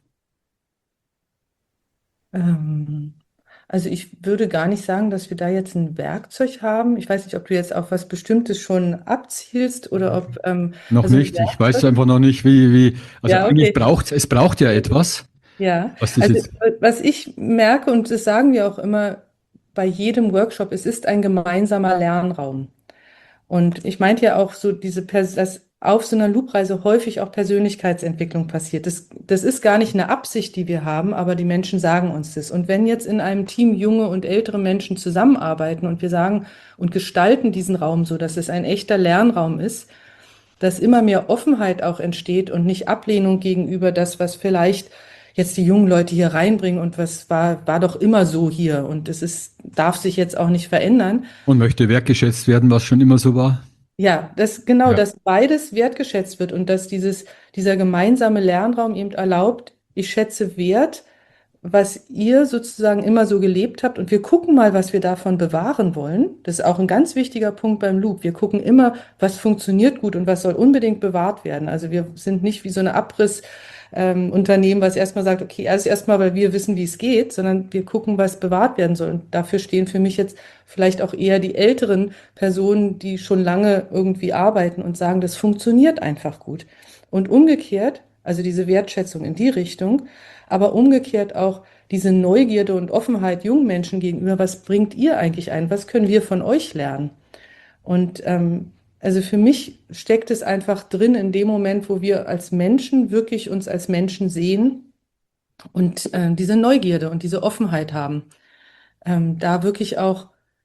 Ähm, also ich würde gar nicht sagen, dass wir da jetzt ein Werkzeug haben. Ich weiß nicht, ob du jetzt auf was Bestimmtes schon abzielst oder ob, Noch also ein nicht. Ich weiß Werkzeug. einfach noch nicht, also Ja, eigentlich okay. es braucht ja etwas, Ja, was das also jetzt, was ich merke, und das sagen wir auch immer bei jedem Workshop, es ist ein gemeinsamer Lernraum. Und ich meinte ja auch so dass auf so einer Loop-Reise häufig auch Persönlichkeitsentwicklung passiert. Das ist gar nicht eine Absicht, die wir haben, aber die Menschen sagen uns das. Und wenn jetzt in einem Team junge und ältere Menschen zusammenarbeiten und wir sagen und gestalten diesen Raum so, dass es ein echter Lernraum ist, dass immer mehr Offenheit auch entsteht und nicht Ablehnung gegenüber das, was vielleicht jetzt die jungen Leute hier reinbringen und was war doch immer so hier und darf sich jetzt auch nicht verändern. und möchte wertgeschätzt werden, was schon immer so war. Ja, genau, Ja. dass beides wertgeschätzt wird und dass dieser gemeinsame Lernraum eben erlaubt, ich schätze wert, was ihr sozusagen immer so gelebt habt und wir gucken mal, was wir davon bewahren wollen. Das ist auch ein ganz wichtiger Punkt beim Loop. Wir gucken immer, was funktioniert gut und was soll unbedingt bewahrt werden. Also wir sind nicht wie so eine Unternehmen, was erstmal sagt, okay, erstmal, weil wir wissen, wie es geht, sondern wir gucken, was bewahrt werden soll. Und dafür stehen für mich jetzt vielleicht auch eher die älteren Personen, die schon lange irgendwie arbeiten und sagen, das funktioniert einfach gut. Und umgekehrt, also diese Wertschätzung in die Richtung, aber umgekehrt auch diese Neugierde und Offenheit jungen Menschen gegenüber, was bringt ihr eigentlich ein? Was können wir von euch lernen? Und also für mich steckt es einfach drin in dem Moment, wo wir als Menschen wirklich uns als Menschen sehen und diese Neugierde und diese Offenheit haben, da wirklich auch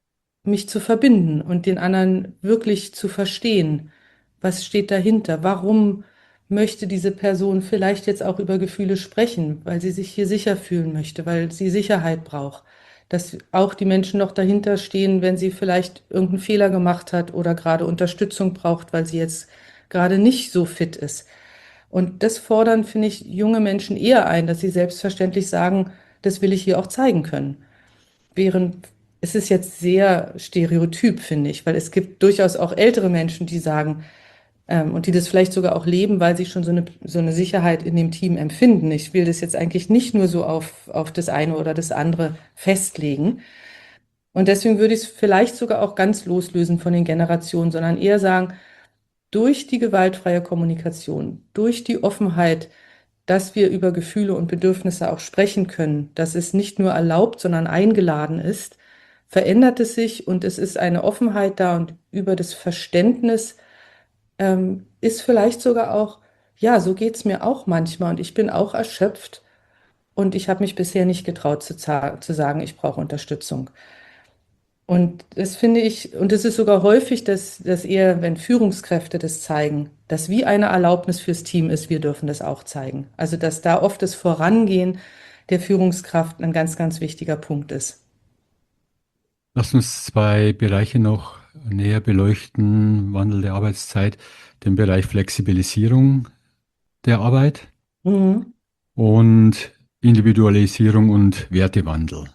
mich zu verbinden und den anderen wirklich zu verstehen. Was steht dahinter? Warum möchte diese Person vielleicht jetzt auch über Gefühle sprechen, weil sie sich hier sicher fühlen möchte, weil sie Sicherheit braucht? Dass auch die Menschen noch dahinter stehen, wenn sie vielleicht irgendeinen Fehler gemacht hat oder gerade Unterstützung braucht, weil sie jetzt gerade nicht so fit ist. Und das fordern, finde ich, junge Menschen eher ein, dass sie selbstverständlich sagen, das will ich hier auch zeigen können. Während es ist jetzt sehr stereotyp, finde ich, weil es gibt durchaus auch ältere Menschen, die sagen, und die das vielleicht sogar auch leben, weil sie schon so eine Sicherheit in dem Team empfinden. Ich will das jetzt eigentlich nicht nur so auf das eine oder das andere festlegen. Und deswegen würde ich es vielleicht sogar auch ganz loslösen von den Generationen, sondern eher sagen, durch die gewaltfreie Kommunikation, durch die Offenheit, dass wir über Gefühle und Bedürfnisse auch sprechen können, dass es nicht nur erlaubt, sondern eingeladen ist, verändert es sich und es ist eine Offenheit da und über das Verständnis ist vielleicht sogar auch, ja, so geht's mir auch manchmal und ich bin auch erschöpft und ich habe mich bisher nicht getraut zu sagen, ich brauche Unterstützung. Und das finde ich, und es ist sogar häufig, dass eher, wenn Führungskräfte das zeigen, das wie eine Erlaubnis fürs Team ist, wir dürfen das auch zeigen. Also, dass da oft das Vorangehen der Führungskraft ein ganz, ganz wichtiger Punkt ist. Lass uns zwei Bereiche noch näher beleuchten. Wandel der Arbeitszeit, den Bereich Flexibilisierung der Arbeit Mhm. und Individualisierung und Wertewandel.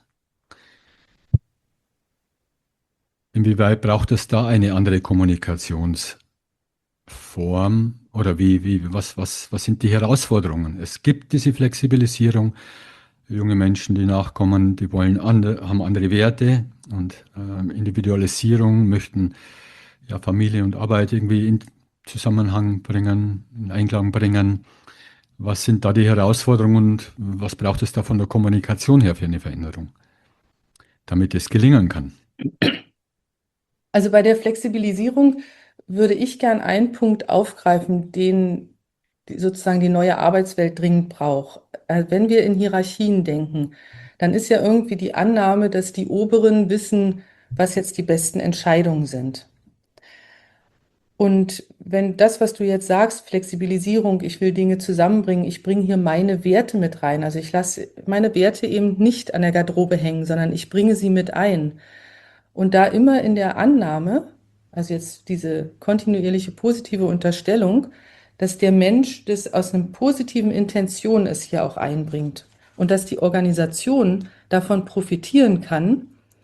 Inwieweit braucht es da eine andere Kommunikationsform oder was sind die Herausforderungen? Es gibt diese Flexibilisierung, junge Menschen, die nachkommen, die haben andere Werte und Individualisierung, möchten ja Familie und Arbeit irgendwie in Zusammenhang bringen, in Einklang bringen. Was sind da die Herausforderungen und was braucht es da von der Kommunikation her für eine Veränderung, damit es gelingen kann? Also bei der Flexibilisierung würde ich gern einen Punkt aufgreifen, den sozusagen die neue Arbeitswelt dringend braucht. Wenn wir in Hierarchien denken, dann ist ja irgendwie die Annahme, dass die Oberen wissen, was jetzt die besten Entscheidungen sind. Und wenn das, was du jetzt sagst, Flexibilisierung, ich will Dinge zusammenbringen, ich bringe hier meine Werte mit rein. Also ich lasse meine Werte eben nicht an der Garderobe hängen, sondern ich bringe sie mit ein. Und da immer in der Annahme, also jetzt diese kontinuierliche positive Unterstellung, dass der Mensch das aus einer positiven Intention es hier auch einbringt und dass die Organisation davon profitieren kann,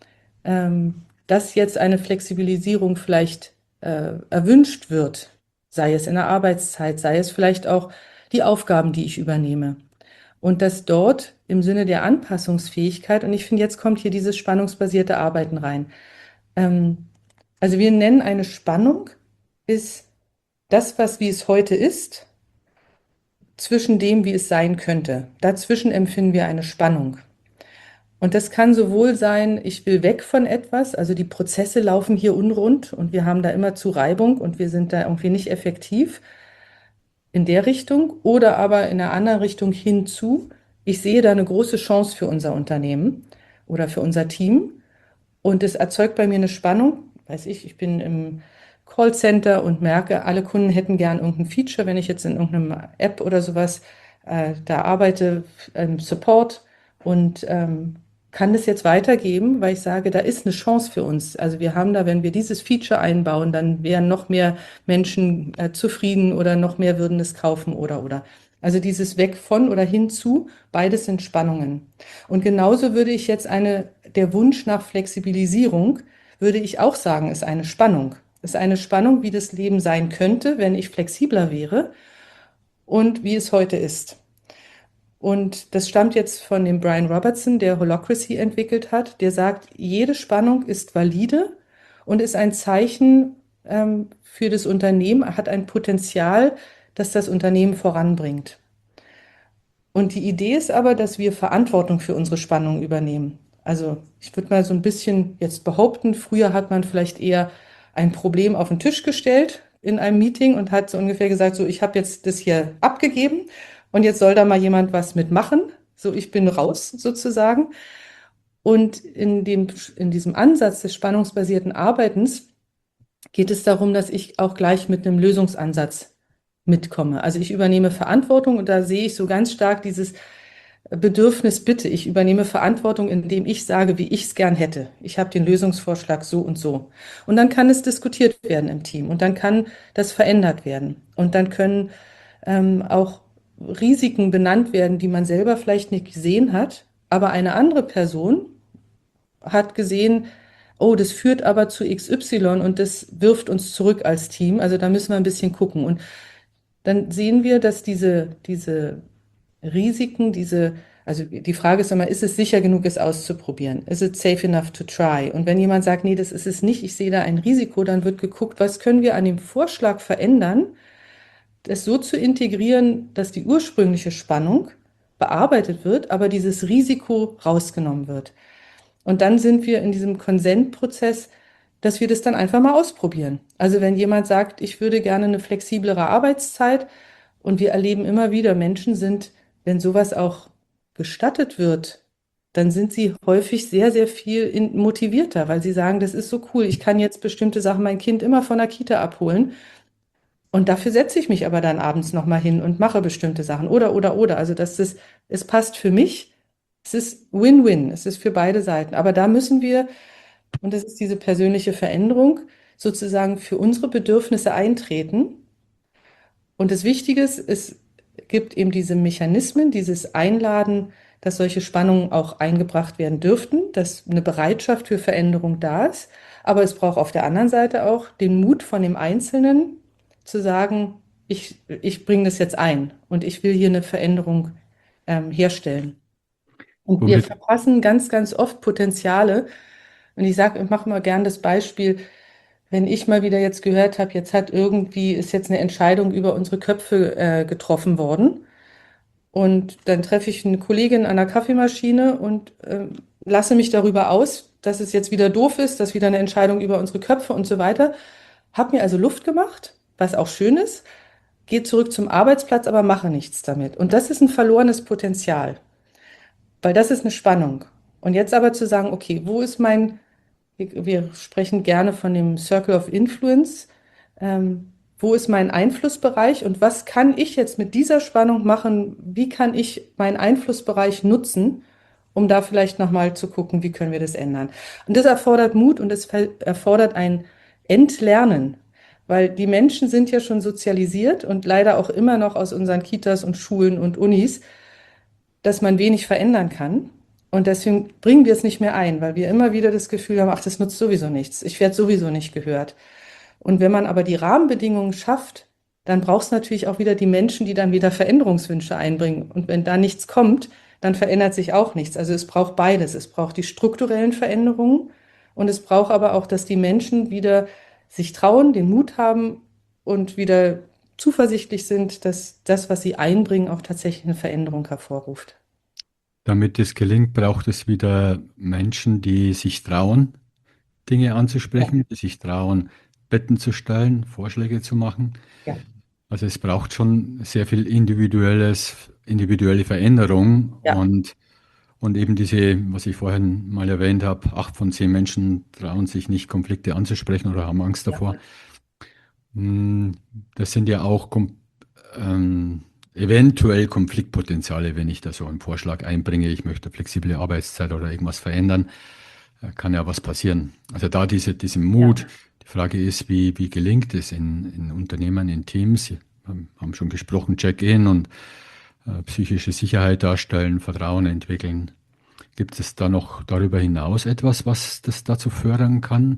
dass jetzt eine Flexibilisierung vielleicht erwünscht wird, sei es in der Arbeitszeit, sei es vielleicht auch die Aufgaben, die ich übernehme. Und dass dort im Sinne der Anpassungsfähigkeit, und ich finde, jetzt kommt hier dieses spannungsbasierte Arbeiten rein. Ähm, also wir nennen eine Spannung, ist das, was wie es heute ist, zwischen dem, wie es sein könnte. Dazwischen empfinden wir eine Spannung. Und das kann sowohl sein, ich will weg von etwas, also die Prozesse laufen hier unrund und wir haben da immer zu Reibung und wir sind da irgendwie nicht effektiv in der Richtung, oder aber in einer anderen Richtung hinzu, ich sehe da eine große Chance für unser Unternehmen oder für unser Team und es erzeugt bei mir eine Spannung. Weiß ich, ich bin im Callcenter und merke, alle Kunden hätten gern irgendein Feature, wenn ich jetzt in irgendeiner App oder sowas da arbeite, Support und kann das jetzt weitergeben, weil ich sage, da ist eine Chance für uns. Also wir haben da, wenn wir dieses Feature einbauen, dann wären noch mehr Menschen zufrieden oder noch mehr würden es kaufen oder. Also dieses Weg von oder hinzu, beides sind Spannungen. Und genauso würde ich jetzt der Wunsch nach Flexibilisierung, würde ich auch sagen, ist eine Spannung. Ist eine Spannung, wie das Leben sein könnte, wenn ich flexibler wäre und wie es heute ist. Und das stammt jetzt von dem Brian Robertson, der Holacracy entwickelt hat, der sagt, jede Spannung ist valide und ist ein Zeichen für das Unternehmen, hat ein Potenzial, das das Unternehmen voranbringt. Und die Idee ist aber, dass wir Verantwortung für unsere Spannung übernehmen. Also ich würde mal so ein bisschen jetzt behaupten, früher hat man vielleicht eher ein Problem auf den Tisch gestellt in einem Meeting und hat so ungefähr gesagt, so ich habe jetzt das hier abgegeben und jetzt soll da mal jemand was mitmachen. So ich bin raus sozusagen. Und in diesem Ansatz des spannungsbasierten Arbeitens geht es darum, dass ich auch gleich mit einem Lösungsansatz mitkomme. Also ich übernehme Verantwortung und da sehe ich so ganz stark dieses Bedürfnis, bitte, ich übernehme Verantwortung, indem ich sage, wie ich es gern hätte. Ich habe den Lösungsvorschlag so und so. Und dann kann es diskutiert werden im Team und dann kann das verändert werden. Und dann können auch Risiken benannt werden, die man selber vielleicht nicht gesehen hat, aber eine andere Person hat gesehen, oh, das führt aber zu XY und das wirft uns zurück als Team. Also da müssen wir ein bisschen gucken. Und dann sehen wir, dass diese Risiken, also die Frage ist immer, ist es sicher genug, es auszuprobieren? Is it safe enough to try? Und wenn jemand sagt, nee, das ist es nicht, ich sehe da ein Risiko, dann wird geguckt, was können wir an dem Vorschlag verändern, das so zu integrieren, dass die ursprüngliche Spannung bearbeitet wird, aber dieses Risiko rausgenommen wird. Und dann sind wir in diesem Konsentprozess, dass wir das dann einfach mal ausprobieren. Also wenn jemand sagt, ich würde gerne eine flexiblere Arbeitszeit und wir erleben immer wieder, Menschen sind, wenn sowas auch gestattet wird, dann sind sie häufig sehr, sehr viel motivierter, weil sie sagen, das ist so cool, ich kann jetzt bestimmte Sachen mein Kind immer von der Kita abholen und dafür setze ich mich aber dann abends nochmal hin und mache bestimmte Sachen oder. Also es passt für mich, es ist Win-Win, es ist für beide Seiten. Aber da müssen wir, und das ist diese persönliche Veränderung, sozusagen für unsere Bedürfnisse eintreten. Und das Wichtige ist, es gibt eben diese Mechanismen, dieses Einladen, dass solche Spannungen auch eingebracht werden dürften, dass eine Bereitschaft für Veränderung da ist. Aber es braucht auf der anderen Seite auch den Mut von dem Einzelnen zu sagen, ich bringe das jetzt ein und ich will hier eine Veränderung herstellen. Und wir Womit, verpassen ganz, ganz oft Potenziale. Und ich mache mal gern das Beispiel, wenn ich mal wieder jetzt gehört habe, ist jetzt eine Entscheidung über unsere Köpfe getroffen worden. Und dann treffe ich eine Kollegin an der Kaffeemaschine und lasse mich darüber aus, dass es jetzt wieder doof ist, dass wieder eine Entscheidung über unsere Köpfe und so weiter. Habe mir also Luft gemacht, was auch schön ist, gehe zurück zum Arbeitsplatz, aber mache nichts damit. Und das ist ein verlorenes Potenzial, weil das ist eine Spannung. Und jetzt aber zu sagen, okay, wir sprechen gerne von dem Circle of Influence. Wo ist mein Einflussbereich und was kann ich jetzt mit dieser Spannung machen? Wie kann ich meinen Einflussbereich nutzen, um da vielleicht nochmal zu gucken, wie können wir das ändern? Und das erfordert Mut und es erfordert ein Entlernen, weil die Menschen sind ja schon sozialisiert und leider auch immer noch aus unseren Kitas und Schulen und Unis, dass man wenig verändern kann. Und deswegen bringen wir es nicht mehr ein, weil wir immer wieder das Gefühl haben, ach, das nutzt sowieso nichts. Ich werde sowieso nicht gehört. Und wenn man aber die Rahmenbedingungen schafft, dann braucht es natürlich auch wieder die Menschen, die dann wieder Veränderungswünsche einbringen. Und wenn da nichts kommt, dann verändert sich auch nichts. Also es braucht beides. Es braucht die strukturellen Veränderungen und es braucht aber auch, dass die Menschen wieder sich trauen, den Mut haben und wieder zuversichtlich sind, dass das, was sie einbringen, auch tatsächlich eine Veränderung hervorruft. damit es gelingt, braucht es wieder Menschen, die sich trauen, Dinge Ja, anzusprechen, die sich trauen, Betten zu stellen, Vorschläge zu machen. ja, Also es braucht schon sehr viel individuelle Veränderung ja, und eben diese, was ich vorhin mal erwähnt habe, 8 von 10 Menschen trauen sich nicht, Konflikte anzusprechen oder haben Angst ja, davor. Hm, Das sind ja auch ähm, eventuell Konfliktpotenziale, wenn ich da so einen Vorschlag einbringe, ich möchte flexible Arbeitszeit oder irgendwas verändern, kann ja was passieren. Also da diesen Mut. ja. Die Frage ist, wie gelingt es in Unternehmen, in Teams? Wir haben schon gesprochen, Check-in und psychische Sicherheit darstellen, Vertrauen entwickeln. Gibt es da noch darüber hinaus etwas, was das dazu fördern kann?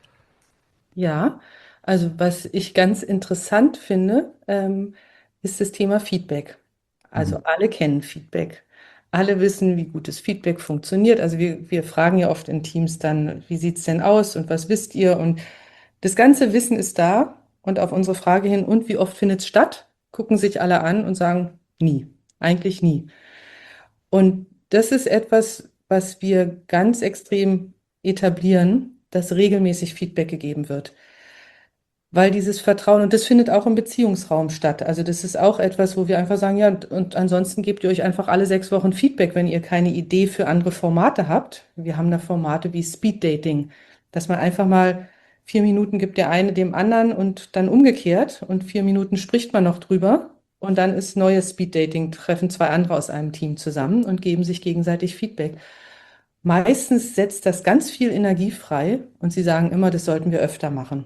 Ja, also was ich ganz interessant finde, ist das Thema Feedback. Also Mhm. alle kennen Feedback. Alle wissen, wie gutes Feedback funktioniert. Also wir fragen ja oft in Teams dann, wie sieht es denn aus und was wisst ihr? Und das ganze Wissen ist da. Und auf unsere Frage hin, und wie oft findet es statt, gucken sich alle an und sagen, nie, eigentlich nie. Und das ist etwas, was wir ganz extrem etablieren, dass regelmäßig Feedback gegeben wird. weil dieses Vertrauen, und das findet auch im Beziehungsraum statt. Also das ist auch etwas, wo wir einfach sagen, ja, und ansonsten gebt ihr euch einfach alle 6 Wochen Feedback, wenn ihr keine Idee für andere Formate habt. Wir haben da Formate wie Speed Dating, dass man einfach mal 4 Minuten gibt der eine dem anderen und dann umgekehrt und 4 Minuten spricht man noch drüber. Und dann ist neues Speed Dating, treffen zwei andere aus einem Team zusammen und geben sich gegenseitig Feedback. Meistens setzt das ganz viel Energie frei und sie sagen immer, das sollten wir öfter machen.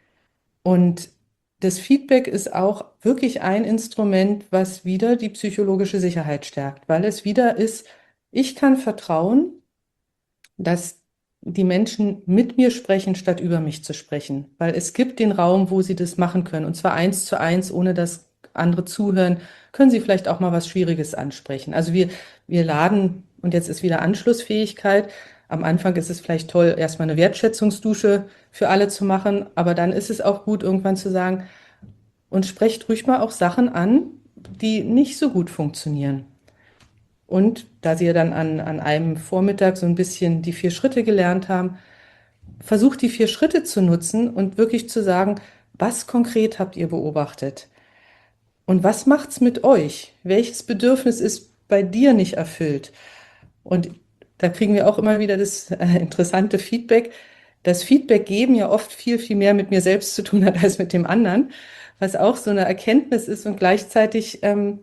Und das Feedback ist auch wirklich ein Instrument, was wieder die psychologische Sicherheit stärkt, weil es wieder ist, ich kann vertrauen, dass die Menschen mit mir sprechen, statt über mich zu sprechen, weil es gibt den Raum, wo sie das machen können, und zwar 1:1, ohne dass andere zuhören, können sie vielleicht auch mal was Schwieriges ansprechen. Also wir laden, und jetzt ist wieder Anschlussfähigkeit. Am Anfang ist es vielleicht toll, erstmal eine Wertschätzungsdusche für alle zu machen, aber dann ist es auch gut, irgendwann zu sagen, und sprecht ruhig mal auch Sachen an, die nicht so gut funktionieren. Und da Sie ja dann an einem Vormittag so ein bisschen die 4 Schritte gelernt haben, versucht die 4 Schritte zu nutzen und wirklich zu sagen, was konkret habt ihr beobachtet? Und was macht's mit euch? Welches Bedürfnis ist bei dir nicht erfüllt? Und da kriegen wir auch immer wieder das interessante Feedback. Das Feedback geben ja oft viel, viel mehr mit mir selbst zu tun hat als mit dem anderen, was auch so eine Erkenntnis ist, und gleichzeitig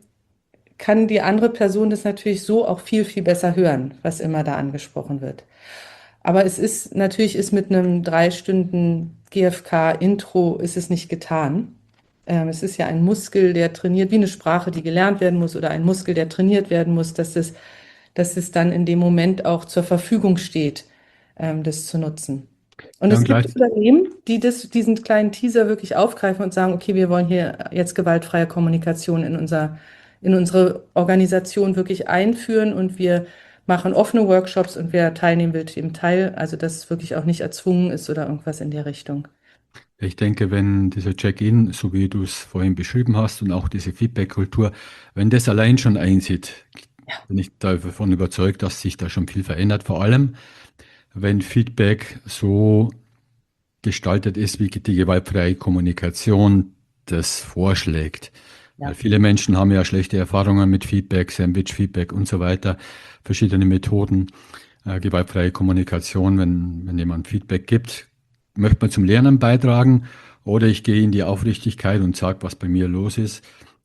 kann die andere Person das natürlich so auch viel, viel besser hören, was immer da angesprochen wird. Aber es ist natürlich, ist mit einem 3 Stunden GFK-Intro ist es nicht getan. Es ist ja ein Muskel, der trainiert, wie eine Sprache, die gelernt werden muss, oder ein Muskel, der trainiert werden muss, dass es dann in dem Moment auch zur Verfügung steht, das zu nutzen. Und Ja, es und gibt gleich, Unternehmen, die diesen kleinen Teaser wirklich aufgreifen und sagen, okay, wir wollen hier jetzt gewaltfreie Kommunikation in unsere Organisation wirklich einführen, und wir machen offene Workshops, und wer teilnehmen will, eben teil. Also dass es wirklich auch nicht erzwungen ist oder irgendwas in der Richtung. ich denke, wenn dieser Check-in, so wie du es vorhin beschrieben hast, und auch diese Feedback-Kultur, wenn das allein schon einsieht, bin ich davon überzeugt, dass sich da schon viel verändert. Vor allem, wenn Feedback so gestaltet ist, wie die gewaltfreie Kommunikation das vorschlägt. Weil Ja. viele Menschen haben ja schlechte Erfahrungen mit Feedback, Sandwich-Feedback und so weiter, verschiedene Methoden, gewaltfreie Kommunikation, wenn jemand Feedback gibt, möchte man zum Lernen beitragen oder ich gehe in die Aufrichtigkeit und sage, was bei mir los ist.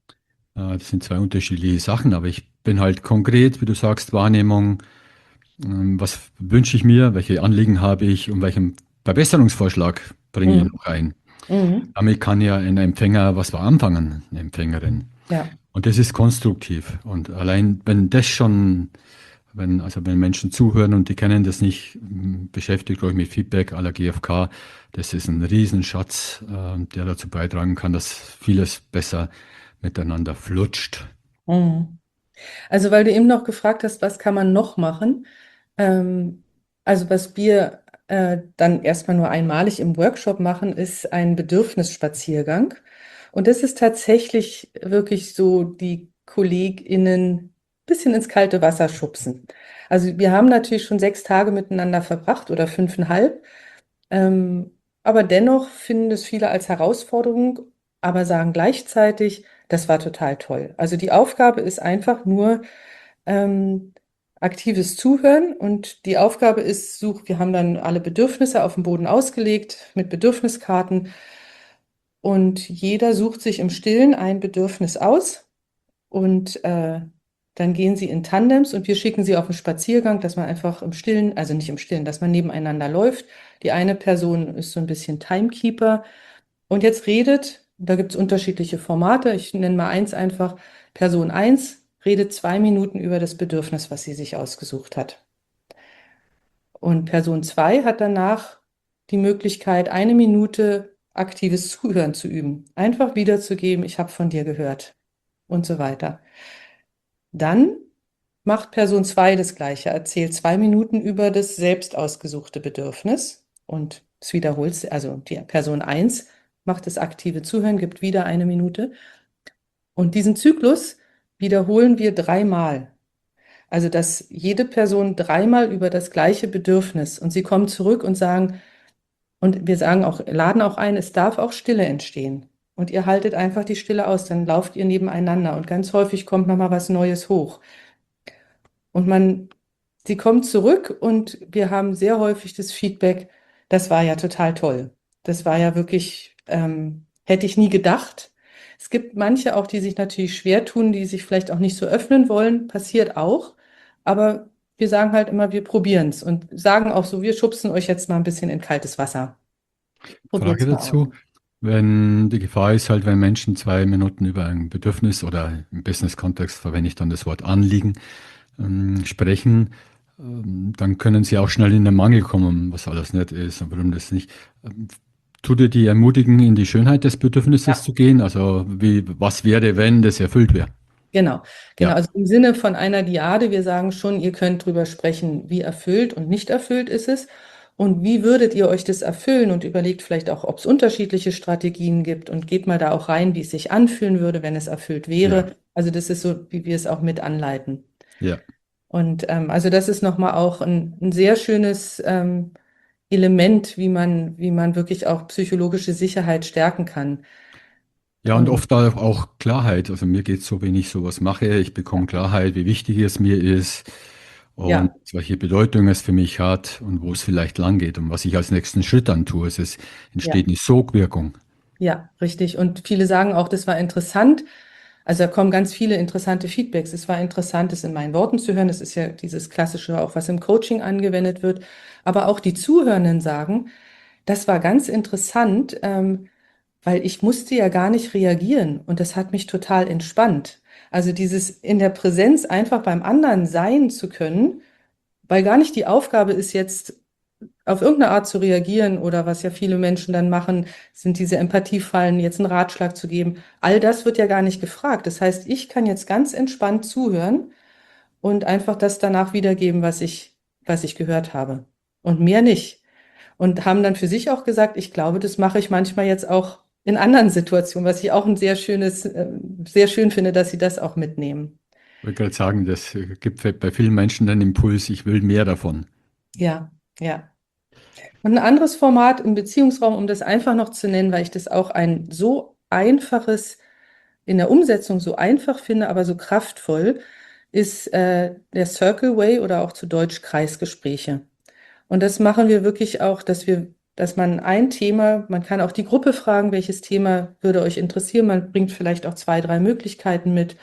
Das sind zwei unterschiedliche Sachen, aber ich bin halt konkret, wie du sagst, Wahrnehmung, was wünsche ich mir, welche Anliegen habe ich und welchen Verbesserungsvorschlag bringe ich Mhm. noch ein. Mhm. Damit kann ja ein Empfänger was anfangen, eine Empfängerin. Ja. Und das ist konstruktiv. Und allein wenn das schon, wenn Menschen zuhören und die kennen das nicht, beschäftigt euch mit Feedback à la GfK, das ist ein Riesenschatz, der dazu beitragen kann, dass vieles besser miteinander flutscht. Mhm. Also weil du eben noch gefragt hast, was kann man noch machen? Ähm, also was wir dann erstmal nur einmalig im Workshop machen, ist ein Bedürfnisspaziergang. Und das ist tatsächlich wirklich so, die KollegInnen ein bisschen ins kalte Wasser schubsen. Also wir haben natürlich schon 6 Tage miteinander verbracht oder 5,5. Ähm, aber dennoch finden es viele als Herausforderung, aber sagen gleichzeitig, das war total toll. Also die Aufgabe ist einfach nur ähm, aktives Zuhören, und die Aufgabe ist, wir haben dann alle Bedürfnisse auf dem Boden ausgelegt mit Bedürfniskarten, und jeder sucht sich im Stillen ein Bedürfnis aus, und dann gehen sie in Tandems, und wir schicken sie auf einen Spaziergang, dass man einfach im Stillen, also nicht im Stillen, dass man nebeneinander läuft. Die eine Person ist so ein bisschen Timekeeper und jetzt redet, da gibt es unterschiedliche Formate. Ich nenne mal eins einfach. Person eins redet 2 Minuten über das Bedürfnis, was sie sich ausgesucht hat. Und Person 2 hat danach die Möglichkeit, 1 Minute aktives Zuhören zu üben. Einfach wiederzugeben, ich habe von dir gehört und so weiter. Dann macht Person 2 das Gleiche, erzählt 2 Minuten über das selbst ausgesuchte Bedürfnis, und es wiederholt, also die Person eins macht das aktive Zuhören, gibt wieder 1 Minute. Und diesen Zyklus wiederholen wir 3-mal. Also, dass jede Person 3-mal über das gleiche Bedürfnis, und sie kommen zurück und sagen, Und wir sagen auch, laden auch ein, es darf auch Stille entstehen. Und ihr haltet einfach die Stille aus, dann lauft ihr nebeneinander und ganz häufig kommt nochmal was Neues hoch. Und sie kommt zurück und wir haben sehr häufig das Feedback, das war ja total toll. Das war ja wirklich, hätte ich nie gedacht. Es gibt manche auch, die sich natürlich schwer tun, die sich vielleicht auch nicht so öffnen wollen, passiert auch. Aber wir sagen halt immer, wir probieren es und sagen auch so, wir schubsen euch jetzt mal ein bisschen in kaltes Wasser. Probiert Frage es mal aus. dazu, wenn die Gefahr ist halt, wenn Menschen 2 Minuten über ein Bedürfnis oder im Business-Kontext verwende ich dann das Wort Anliegen sprechen, dann können sie auch schnell in den Mangel kommen, was alles nicht ist und warum das nicht. Ähm, Tut ihr die ermutigen, in die Schönheit des Bedürfnisses Ja. zu gehen? Also was wäre, wenn das erfüllt wäre? Genau, genau. Ja, Also im Sinne von einer Diade, wir sagen schon, ihr könnt drüber sprechen, wie erfüllt und nicht erfüllt ist es und wie würdet ihr euch das erfüllen und überlegt vielleicht auch, ob es unterschiedliche Strategien gibt und geht mal da auch rein, wie es sich anfühlen würde, wenn es erfüllt ja, wäre. Also das ist so, wie wir es auch mit anleiten. ja. Und also das ist nochmal auch ein sehr schönes Element, wie man wirklich auch psychologische Sicherheit stärken kann. Ja, und Und oft auch Klarheit. Also mir geht es so, wenn ich sowas mache, ich bekomme Klarheit, wie wichtig es mir ist und ja. welche Bedeutung es für mich hat und wo es vielleicht lang geht und was ich als nächsten Schritt dann tue. Es Ja. entsteht eine Sogwirkung. Ja, richtig. Und viele sagen auch, das war interessant. Also da kommen ganz viele interessante Feedbacks. Es war interessant, es in meinen Worten zu hören. Das ist ja dieses Klassische, auch was im Coaching angewendet wird. Aber auch die Zuhörenden sagen, das war ganz interessant, weil ich musste ja gar nicht reagieren und das hat mich total entspannt. Also dieses in der Präsenz einfach beim anderen sein zu können, weil gar nicht die Aufgabe ist jetzt auf irgendeine Art zu reagieren oder was ja viele Menschen dann machen, sind diese Empathiefallen, jetzt einen Ratschlag zu geben. All das wird ja gar nicht gefragt. Das heißt, ich kann jetzt ganz entspannt zuhören und einfach das danach wiedergeben, was ich gehört habe. Und mehr nicht. Und haben dann für sich auch gesagt, ich glaube, das mache ich manchmal jetzt auch in anderen Situationen, was ich auch ein sehr schön finde, dass sie das auch mitnehmen. Ich wollte gerade sagen, das gibt bei vielen Menschen den Impuls, ich will mehr davon. Ja, ja. Und ein anderes Format im Beziehungsraum, um das einfach noch zu nennen, weil ich das auch ein so einfaches, in der Umsetzung so einfach finde, aber so kraftvoll, ist der Circle Way oder auch zu Deutsch Kreisgespräche. Und das machen wir wirklich auch, dass man ein Thema, man kann auch die Gruppe fragen, welches Thema würde euch interessieren. Man bringt vielleicht auch zwei, drei Möglichkeiten mit.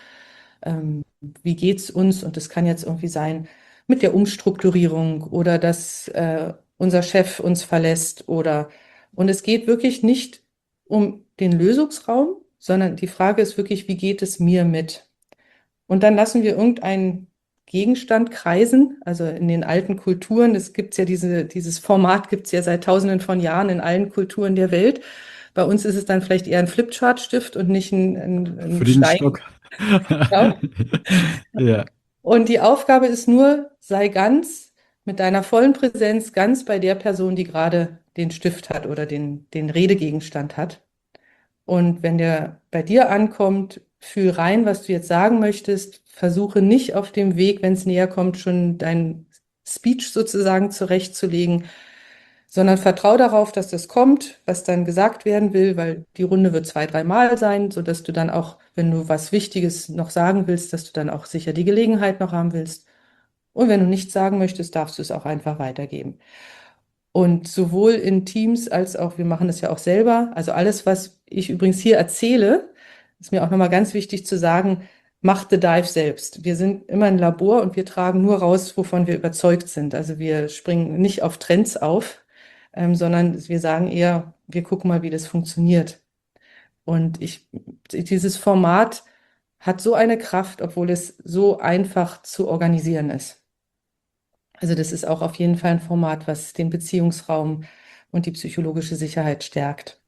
Wie geht's uns? Und das kann jetzt irgendwie sein mit der Umstrukturierung oder dass unser Chef uns verlässt und es geht wirklich nicht um den Lösungsraum, sondern die Frage ist wirklich, wie geht es mir mit? Und dann lassen wir irgendeinen Gegenstand kreisen, also in den alten Kulturen, es gibt ja dieses Format gibt es ja seit Tausenden von Jahren in allen Kulturen der Welt. Bei uns ist es dann vielleicht eher ein Flipchart-Stift und nicht ein Stein. Friedenstock. Genau. Ja. Und die Aufgabe ist nur, sei ganz mit deiner vollen Präsenz ganz bei der Person, die gerade den Stift hat oder den Redegegenstand hat. Und wenn der bei dir ankommt, fühl rein, was du jetzt sagen möchtest. Versuche nicht auf dem Weg, wenn es näher kommt, schon dein Speech sozusagen zurechtzulegen, sondern vertrau darauf, dass das kommt, was dann gesagt werden will, weil die Runde wird zwei, dreimal sein, sodass du dann auch, wenn du was Wichtiges noch sagen willst, dass du dann auch sicher die Gelegenheit noch haben willst. Und wenn du nichts sagen möchtest, darfst du es auch einfach weitergeben. Und sowohl in Teams als auch, wir machen das ja auch selber, also alles, was ich übrigens hier erzähle, ist mir auch nochmal ganz wichtig zu sagen, macht The Dive selbst. Wir sind immer ein Labor und wir tragen nur raus, wovon wir überzeugt sind. Also wir springen nicht auf Trends auf, sondern wir sagen eher, wir gucken mal, wie das funktioniert. Und dieses Format hat so eine Kraft, obwohl es so einfach zu organisieren ist. Also das ist auch auf jeden Fall ein Format, was den Beziehungsraum und die psychologische Sicherheit stärkt.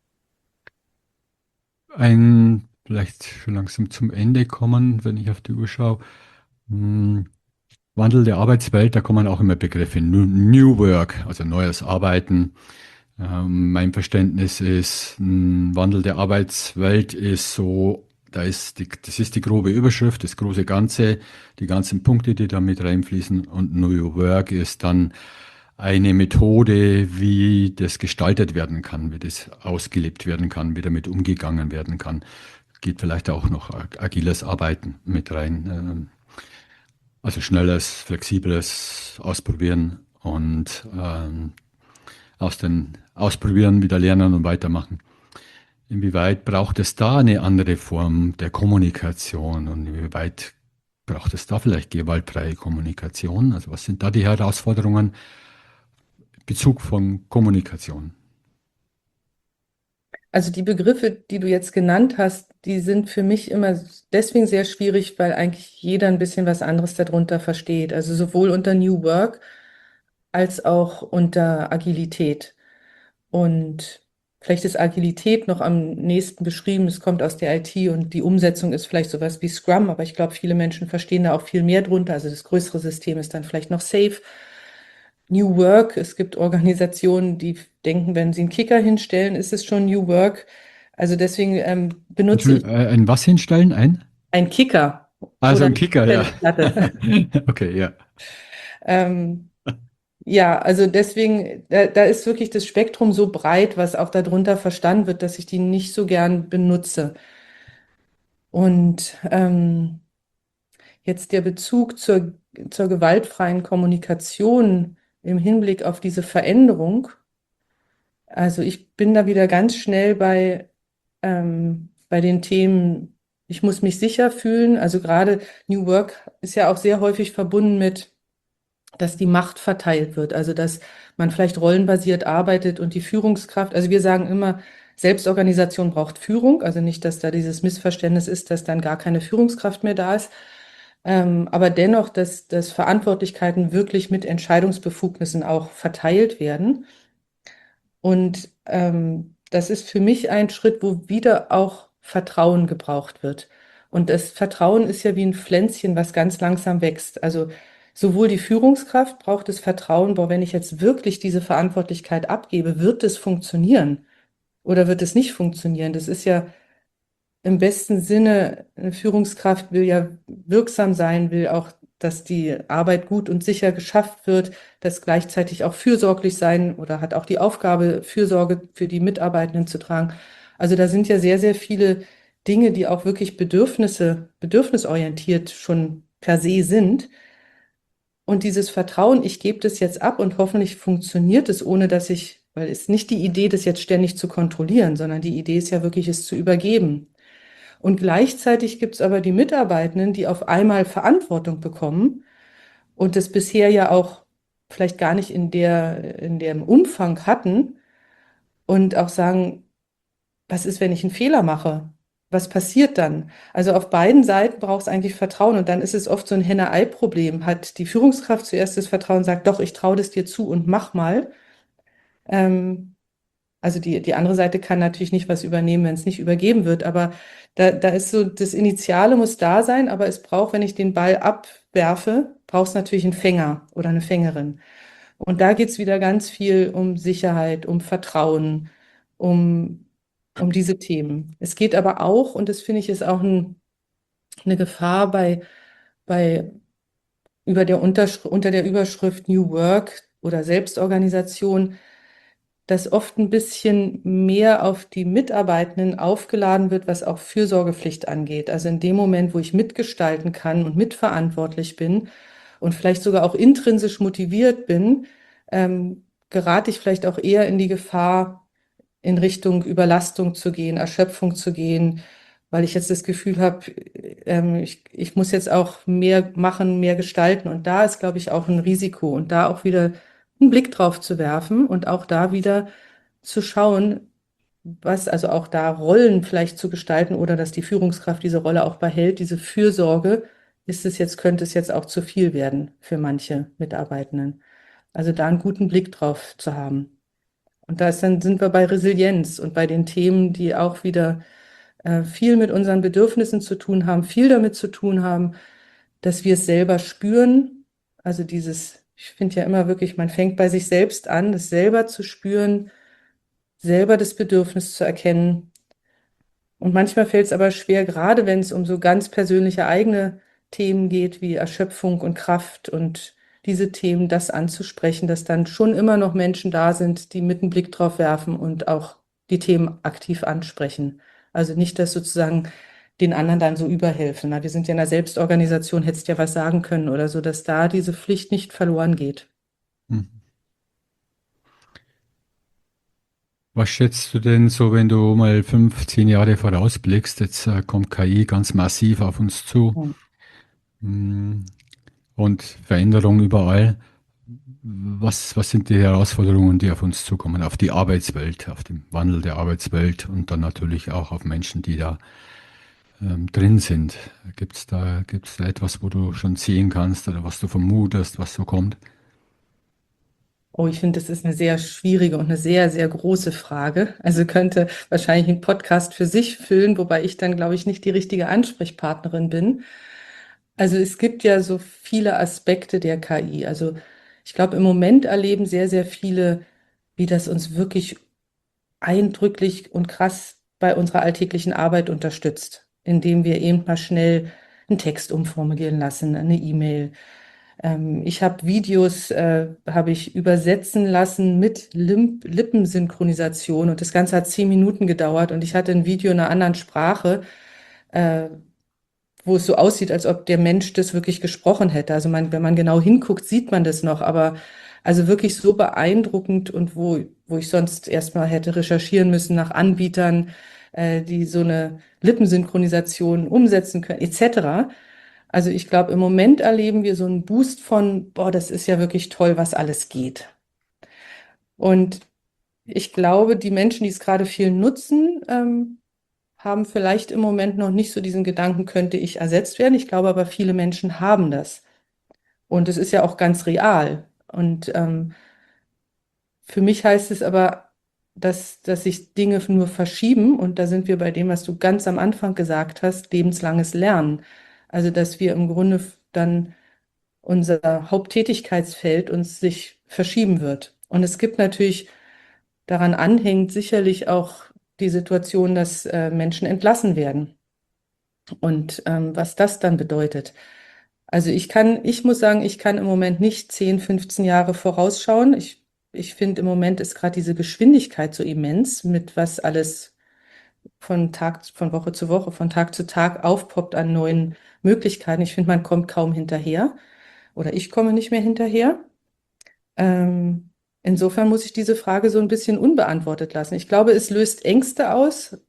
Vielleicht schon langsam zum Ende kommen, wenn ich auf die Uhr schaue. Hm, Wandel der Arbeitswelt, da kommen auch immer Begriffe. New Work, also neues Arbeiten. Mein Verständnis ist, ein Wandel der Arbeitswelt ist so, das ist die grobe Überschrift, das große Ganze, die ganzen Punkte, die da mit reinfließen. Und New Work ist dann eine Methode, wie das gestaltet werden kann, wie das ausgelebt werden kann, wie damit umgegangen werden kann. Geht vielleicht auch noch agiles Arbeiten mit rein. Also schnelles, flexibles Ausprobieren und aus den Ausprobieren wieder lernen und weitermachen. Inwieweit braucht es da eine andere Form der Kommunikation und inwieweit braucht es da vielleicht gewaltfreie Kommunikation? Also was sind da die Herausforderungen in Bezug von Kommunikation? Also die Begriffe, die du jetzt genannt hast, die sind für mich immer deswegen sehr schwierig, weil eigentlich jeder ein bisschen was anderes darunter versteht. Also sowohl unter New Work als auch unter Agilität. Und vielleicht ist Agilität noch am nächsten beschrieben. Es kommt aus der IT und die Umsetzung ist vielleicht sowas wie Scrum, aber ich glaube, viele Menschen verstehen da auch viel mehr drunter. Also das größere System ist dann vielleicht noch Safe. New Work, es gibt Organisationen, die denken, wenn sie einen Kicker hinstellen, ist es schon New Work. Also deswegen benutze ich Entschuldigung, ein was hinstellen? Ein? einen Kicker Also oder ein eine Kicker, ja. Tischtennisplatte. Okay, ja. Ähm, ja, also deswegen, da ist wirklich das Spektrum so breit, was auch darunter verstanden wird, dass ich die nicht so gern benutze. Und jetzt der Bezug zur gewaltfreien Kommunikation im Hinblick auf diese Veränderung. Also ich bin da wieder ganz schnell bei den Themen, ich muss mich sicher fühlen. Also gerade New Work ist ja auch sehr häufig verbunden mit, dass die Macht verteilt wird. Also dass man vielleicht rollenbasiert arbeitet und die Führungskraft, also wir sagen immer, Selbstorganisation braucht Führung. Also nicht, dass da dieses Missverständnis ist, dass dann gar keine Führungskraft mehr da ist. Aber dennoch, dass Verantwortlichkeiten wirklich mit Entscheidungsbefugnissen auch verteilt werden. Und das ist für mich ein Schritt, wo wieder auch Vertrauen gebraucht wird. Und das Vertrauen ist ja wie ein Pflänzchen, was ganz langsam wächst. Also sowohl die Führungskraft braucht das Vertrauen, boah, wenn ich jetzt wirklich diese Verantwortlichkeit abgebe, wird es funktionieren oder wird es nicht funktionieren? Das ist ja im besten Sinne, eine Führungskraft will ja wirksam sein, will auch, dass die Arbeit gut und sicher geschafft wird, dass gleichzeitig auch fürsorglich sein oder hat auch die Aufgabe, Fürsorge für die Mitarbeitenden zu tragen. Also da sind ja sehr, sehr viele Dinge, die auch wirklich bedürfnisorientiert schon per se sind. Und dieses Vertrauen, ich gebe das jetzt ab und hoffentlich funktioniert es, ohne dass ich, weil es nicht die Idee, das jetzt ständig zu kontrollieren, sondern die Idee ist ja wirklich, es zu übergeben. Und gleichzeitig gibt es aber die Mitarbeitenden, die auf einmal Verantwortung bekommen und das bisher ja auch vielleicht gar nicht in dem Umfang hatten und auch sagen, was ist, wenn ich einen Fehler mache? Was passiert dann? Also auf beiden Seiten braucht es eigentlich Vertrauen und dann ist es oft so ein Henne-Ei-Problem. Hat die Führungskraft zuerst das Vertrauen, sagt, doch, ich traue das dir zu und mach mal. Ähm, Also die andere Seite kann natürlich nicht was übernehmen, wenn es nicht übergeben wird, aber da ist so, das Initiale muss da sein, aber es braucht, wenn ich den Ball abwerfe, braucht es natürlich einen Fänger oder eine Fängerin. Und da geht es wieder ganz viel um Sicherheit, um Vertrauen, um, um diese Themen. Es geht aber auch, und das finde ich ist auch eine Gefahr bei unter der Überschrift New Work oder Selbstorganisation, dass oft ein bisschen mehr auf die Mitarbeitenden aufgeladen wird, was auch Fürsorgepflicht angeht. Also in dem Moment, wo ich mitgestalten kann und mitverantwortlich bin und vielleicht sogar auch intrinsisch motiviert bin, gerate ich vielleicht auch eher in die Gefahr, in Richtung Überlastung zu gehen, Erschöpfung zu gehen, weil ich jetzt das Gefühl habe, ich muss jetzt auch mehr machen, mehr gestalten. Und da ist, glaube ich, auch ein Risiko und da auch wieder einen Blick drauf zu werfen und auch da wieder zu schauen, was, also auch da Rollen vielleicht zu gestalten oder dass die Führungskraft diese Rolle auch behält, diese Fürsorge, könnte es jetzt auch zu viel werden für manche Mitarbeitenden. Also da einen guten Blick drauf zu haben. Und sind wir bei Resilienz und bei den Themen, die auch wieder viel mit unseren Bedürfnissen zu tun haben, viel damit zu tun haben, dass wir es selber spüren. Also ich finde ja immer wirklich, man fängt bei sich selbst an, das selber zu spüren, selber das Bedürfnis zu erkennen. Und manchmal fällt es aber schwer, gerade wenn es um so ganz persönliche eigene Themen geht, wie Erschöpfung und Kraft und diese Themen, das anzusprechen, dass dann schon immer noch Menschen da sind, die mit einem Blick drauf werfen und auch die Themen aktiv ansprechen. Also nicht, dass sozusagen den anderen dann so überhelfen. Na, wir sind ja in einer Selbstorganisation, hättest ja was sagen können oder so, dass da diese Pflicht nicht verloren geht. Hm. Was schätzt du denn so, wenn du mal 5, 10 Jahre vorausblickst? Jetzt kommt KI ganz massiv auf uns zu, hm, und Veränderungen überall. Was sind die Herausforderungen, die auf uns zukommen, auf die Arbeitswelt, auf den Wandel der Arbeitswelt und dann natürlich auch auf Menschen, die da drin sind? Gibt's da etwas, wo du schon sehen kannst oder was du vermutest, was so kommt? Oh, ich finde, das ist eine sehr schwierige und eine sehr, sehr große Frage. Also könnte wahrscheinlich ein Podcast für sich füllen, wobei ich dann, glaube ich, nicht die richtige Ansprechpartnerin bin. Also es gibt ja so viele Aspekte der KI. Also ich glaube, im Moment erleben sehr, sehr viele, wie das uns wirklich eindrücklich und krass bei unserer alltäglichen Arbeit unterstützt, indem wir eben mal schnell einen Text umformulieren lassen, eine E-Mail. Ich habe Videos, habe ich übersetzen lassen mit Lippensynchronisation und das Ganze hat 10 Minuten gedauert und ich hatte ein Video in einer anderen Sprache, äh, wo es so aussieht, als ob der Mensch das wirklich gesprochen hätte. Also wenn man genau hinguckt, sieht man das noch, aber also wirklich so beeindruckend und wo ich sonst erstmal hätte recherchieren müssen nach Anbietern, die so eine Lippensynchronisation umsetzen können, etc. Also ich glaube, im Moment erleben wir so einen Boost von, boah, das ist ja wirklich toll, was alles geht. Und ich glaube, die Menschen, die es gerade viel nutzen, haben vielleicht im Moment noch nicht so diesen Gedanken, könnte ich ersetzt werden. Ich glaube aber, viele Menschen haben das. Und es ist ja auch ganz real. Und für mich heißt es aber, dass sich Dinge nur verschieben. Und da sind wir bei dem, was du ganz am Anfang gesagt hast, lebenslanges Lernen. Also, dass wir im Grunde dann unser Haupttätigkeitsfeld uns sich verschieben wird. Und es gibt natürlich daran anhängt sicherlich auch die Situation, dass Menschen entlassen werden. Und was das dann bedeutet. Also ich muss sagen, ich kann im Moment nicht 10, 15 Jahre vorausschauen. Ich finde, im Moment ist gerade diese Geschwindigkeit so immens, mit was alles von Woche zu Woche, von Tag zu Tag aufpoppt an neuen Möglichkeiten. Ich finde, man kommt kaum hinterher oder ich komme nicht mehr hinterher. Insofern muss ich diese Frage so ein bisschen unbeantwortet lassen. Ich glaube, es löst Ängste aus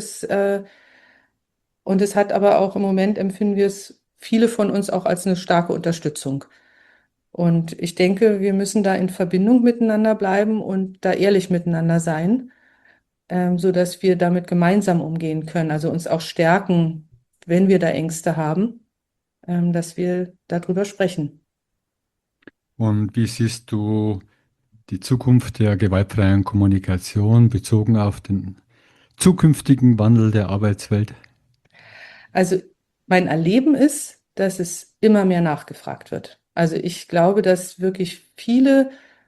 und es hat aber auch im Moment empfinden wir es viele von uns auch als eine starke Unterstützung. Und ich denke, wir müssen da in Verbindung miteinander bleiben und da ehrlich miteinander sein, so dass wir damit gemeinsam umgehen können, also uns auch stärken, wenn wir da Ängste haben, dass wir darüber sprechen. Und wie siehst du die Zukunft der gewaltfreien Kommunikation bezogen auf den zukünftigen Wandel der Arbeitswelt? Also mein Erleben ist, dass es immer mehr nachgefragt wird. Also ich glaube, dass wirklich viele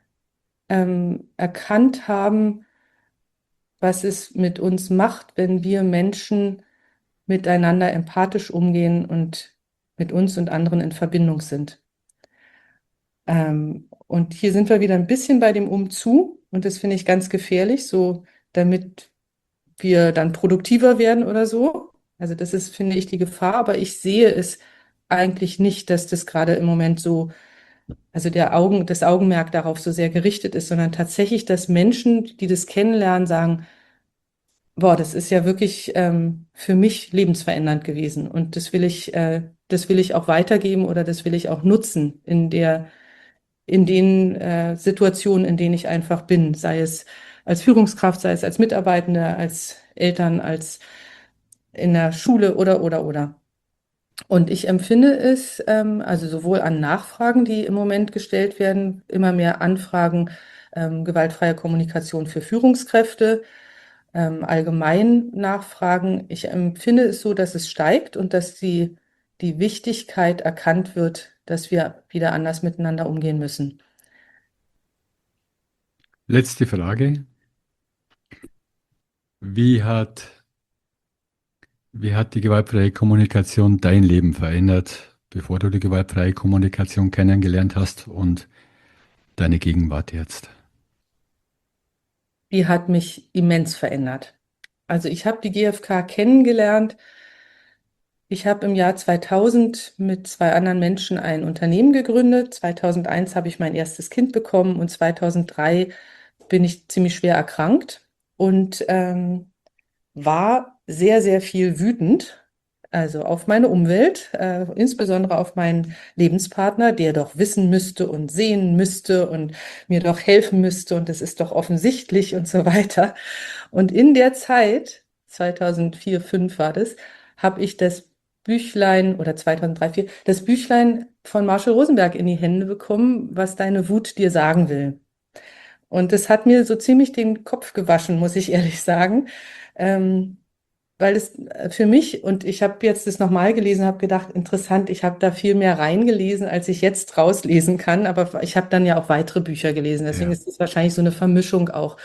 erkannt haben, was es mit uns macht, wenn wir Menschen miteinander empathisch umgehen und mit uns und anderen in Verbindung sind. Und hier sind wir wieder ein bisschen bei dem Umzu und das finde ich ganz gefährlich, so damit wir dann produktiver werden oder so. Also das ist, finde ich, die Gefahr, aber ich sehe es eigentlich nicht, dass das gerade im Moment so, also das Augenmerk darauf so sehr gerichtet ist, sondern tatsächlich, dass Menschen, die das kennenlernen, sagen, boah, das ist ja wirklich für mich lebensverändernd gewesen und das will ich auch weitergeben oder das will ich auch nutzen in den Situationen, in denen ich einfach bin, sei es als Führungskraft, sei es als Mitarbeitende, als Eltern, als in der Schule oder. Und ich empfinde es, also sowohl an Nachfragen, die im Moment gestellt werden, immer mehr Anfragen, gewaltfreie Kommunikation für Führungskräfte, allgemein Nachfragen. Ich empfinde es so, dass es steigt und dass die Wichtigkeit erkannt wird, dass wir wieder anders miteinander umgehen müssen. Letzte Frage. Wie hat, wie hat die gewaltfreie Kommunikation dein Leben verändert, bevor du die gewaltfreie Kommunikation kennengelernt hast und deine Gegenwart jetzt? Die hat mich immens verändert. Also ich habe die GfK kennengelernt. Ich habe im Jahr 2000 mit zwei anderen Menschen ein Unternehmen gegründet. 2001 habe ich mein erstes Kind bekommen und 2003 bin ich ziemlich schwer erkrankt und war sehr, sehr viel wütend, also auf meine Umwelt, insbesondere auf meinen Lebenspartner, der doch wissen müsste und sehen müsste und mir doch helfen müsste und es ist doch offensichtlich und so weiter. Und in der Zeit, 2004, 2005 war das, habe ich das Büchlein oder 2003, 2004, das Büchlein von Marshall Rosenberg in die Hände bekommen, was deine Wut dir sagen will. Und das hat mir so ziemlich den Kopf gewaschen, muss ich ehrlich sagen. Ähm, Weil es für mich, und ich habe jetzt das nochmal gelesen, habe gedacht, interessant, ich habe da viel mehr reingelesen, als ich jetzt rauslesen kann, aber ich habe dann ja auch weitere Bücher gelesen, deswegen Ja, ist es wahrscheinlich so eine Vermischung auch.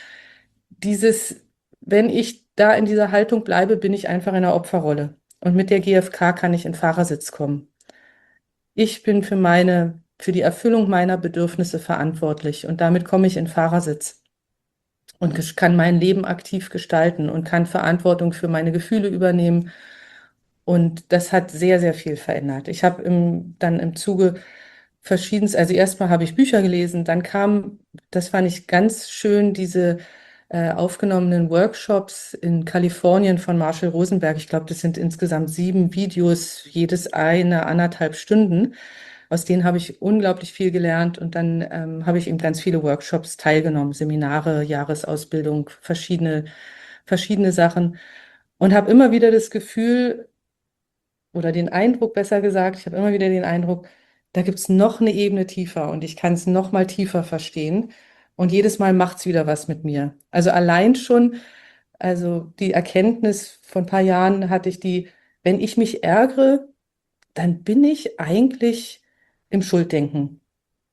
Dieses, wenn ich da in dieser Haltung bleibe, bin ich einfach in der Opferrolle. Und mit der GfK kann ich in Fahrersitz kommen. Ich bin für die Erfüllung meiner Bedürfnisse verantwortlich und damit komme ich in Fahrersitz und kann mein Leben aktiv gestalten und kann Verantwortung für meine Gefühle übernehmen. Und das hat sehr, sehr viel verändert. Ich habe dann im Zuge also erstmal habe ich Bücher gelesen, dann kam, das fand ich ganz schön, diese aufgenommenen Workshops in Kalifornien von Marshall Rosenberg. Ich glaube, das sind insgesamt 7 Videos, jedes eine 1,5 Stunden. Aus denen habe ich unglaublich viel gelernt und dann habe ich eben ganz viele Workshops teilgenommen, Seminare, Jahresausbildung, verschiedene Sachen und habe immer wieder das Gefühl oder den Eindruck, besser gesagt, ich habe immer wieder den Eindruck, da gibt es noch eine Ebene tiefer und ich kann es noch mal tiefer verstehen und jedes Mal macht es wieder was mit mir. Also allein schon, also die Erkenntnis von ein paar Jahren hatte ich die, wenn ich mich ärgere, dann bin ich eigentlich im Schulddenken.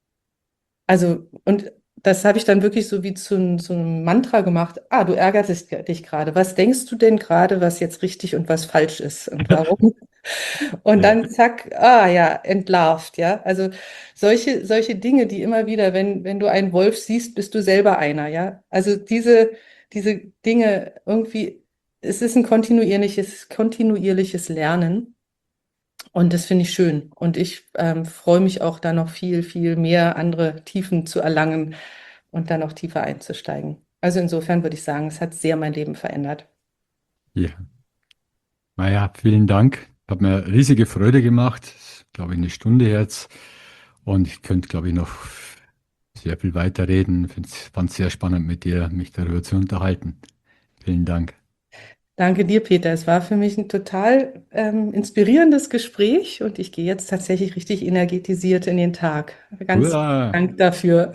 Also, und das habe ich dann wirklich so wie zu einem Mantra gemacht. Ah, du ärgerst dich gerade. Was denkst du denn gerade, was jetzt richtig und was falsch ist und warum? Und ja, dann zack, ah ja, entlarvt, ja. Also solche Dinge, die immer wieder, wenn du einen Wolf siehst, bist du selber einer, ja. Also diese Dinge irgendwie, es ist ein kontinuierliches Lernen. Und das finde ich schön. Und ich freue mich auch, da noch viel, viel mehr andere Tiefen zu erlangen und da noch tiefer einzusteigen. Also insofern würde ich sagen, es hat sehr mein Leben verändert. ja. Maja, vielen Dank. Hat mir riesige Freude gemacht. Glaube ich, eine Stunde jetzt. Und ich könnte, glaube ich, noch sehr viel weiterreden. Fand es sehr spannend mit dir, mich darüber zu unterhalten. Vielen Dank. Danke dir, Peter. Es war für mich ein total inspirierendes Gespräch und ich gehe jetzt tatsächlich richtig energetisiert in den Tag. Ganz Hurra! Dank dafür.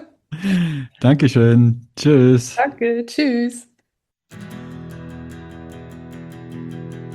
Dankeschön. Tschüss. Danke, tschüss.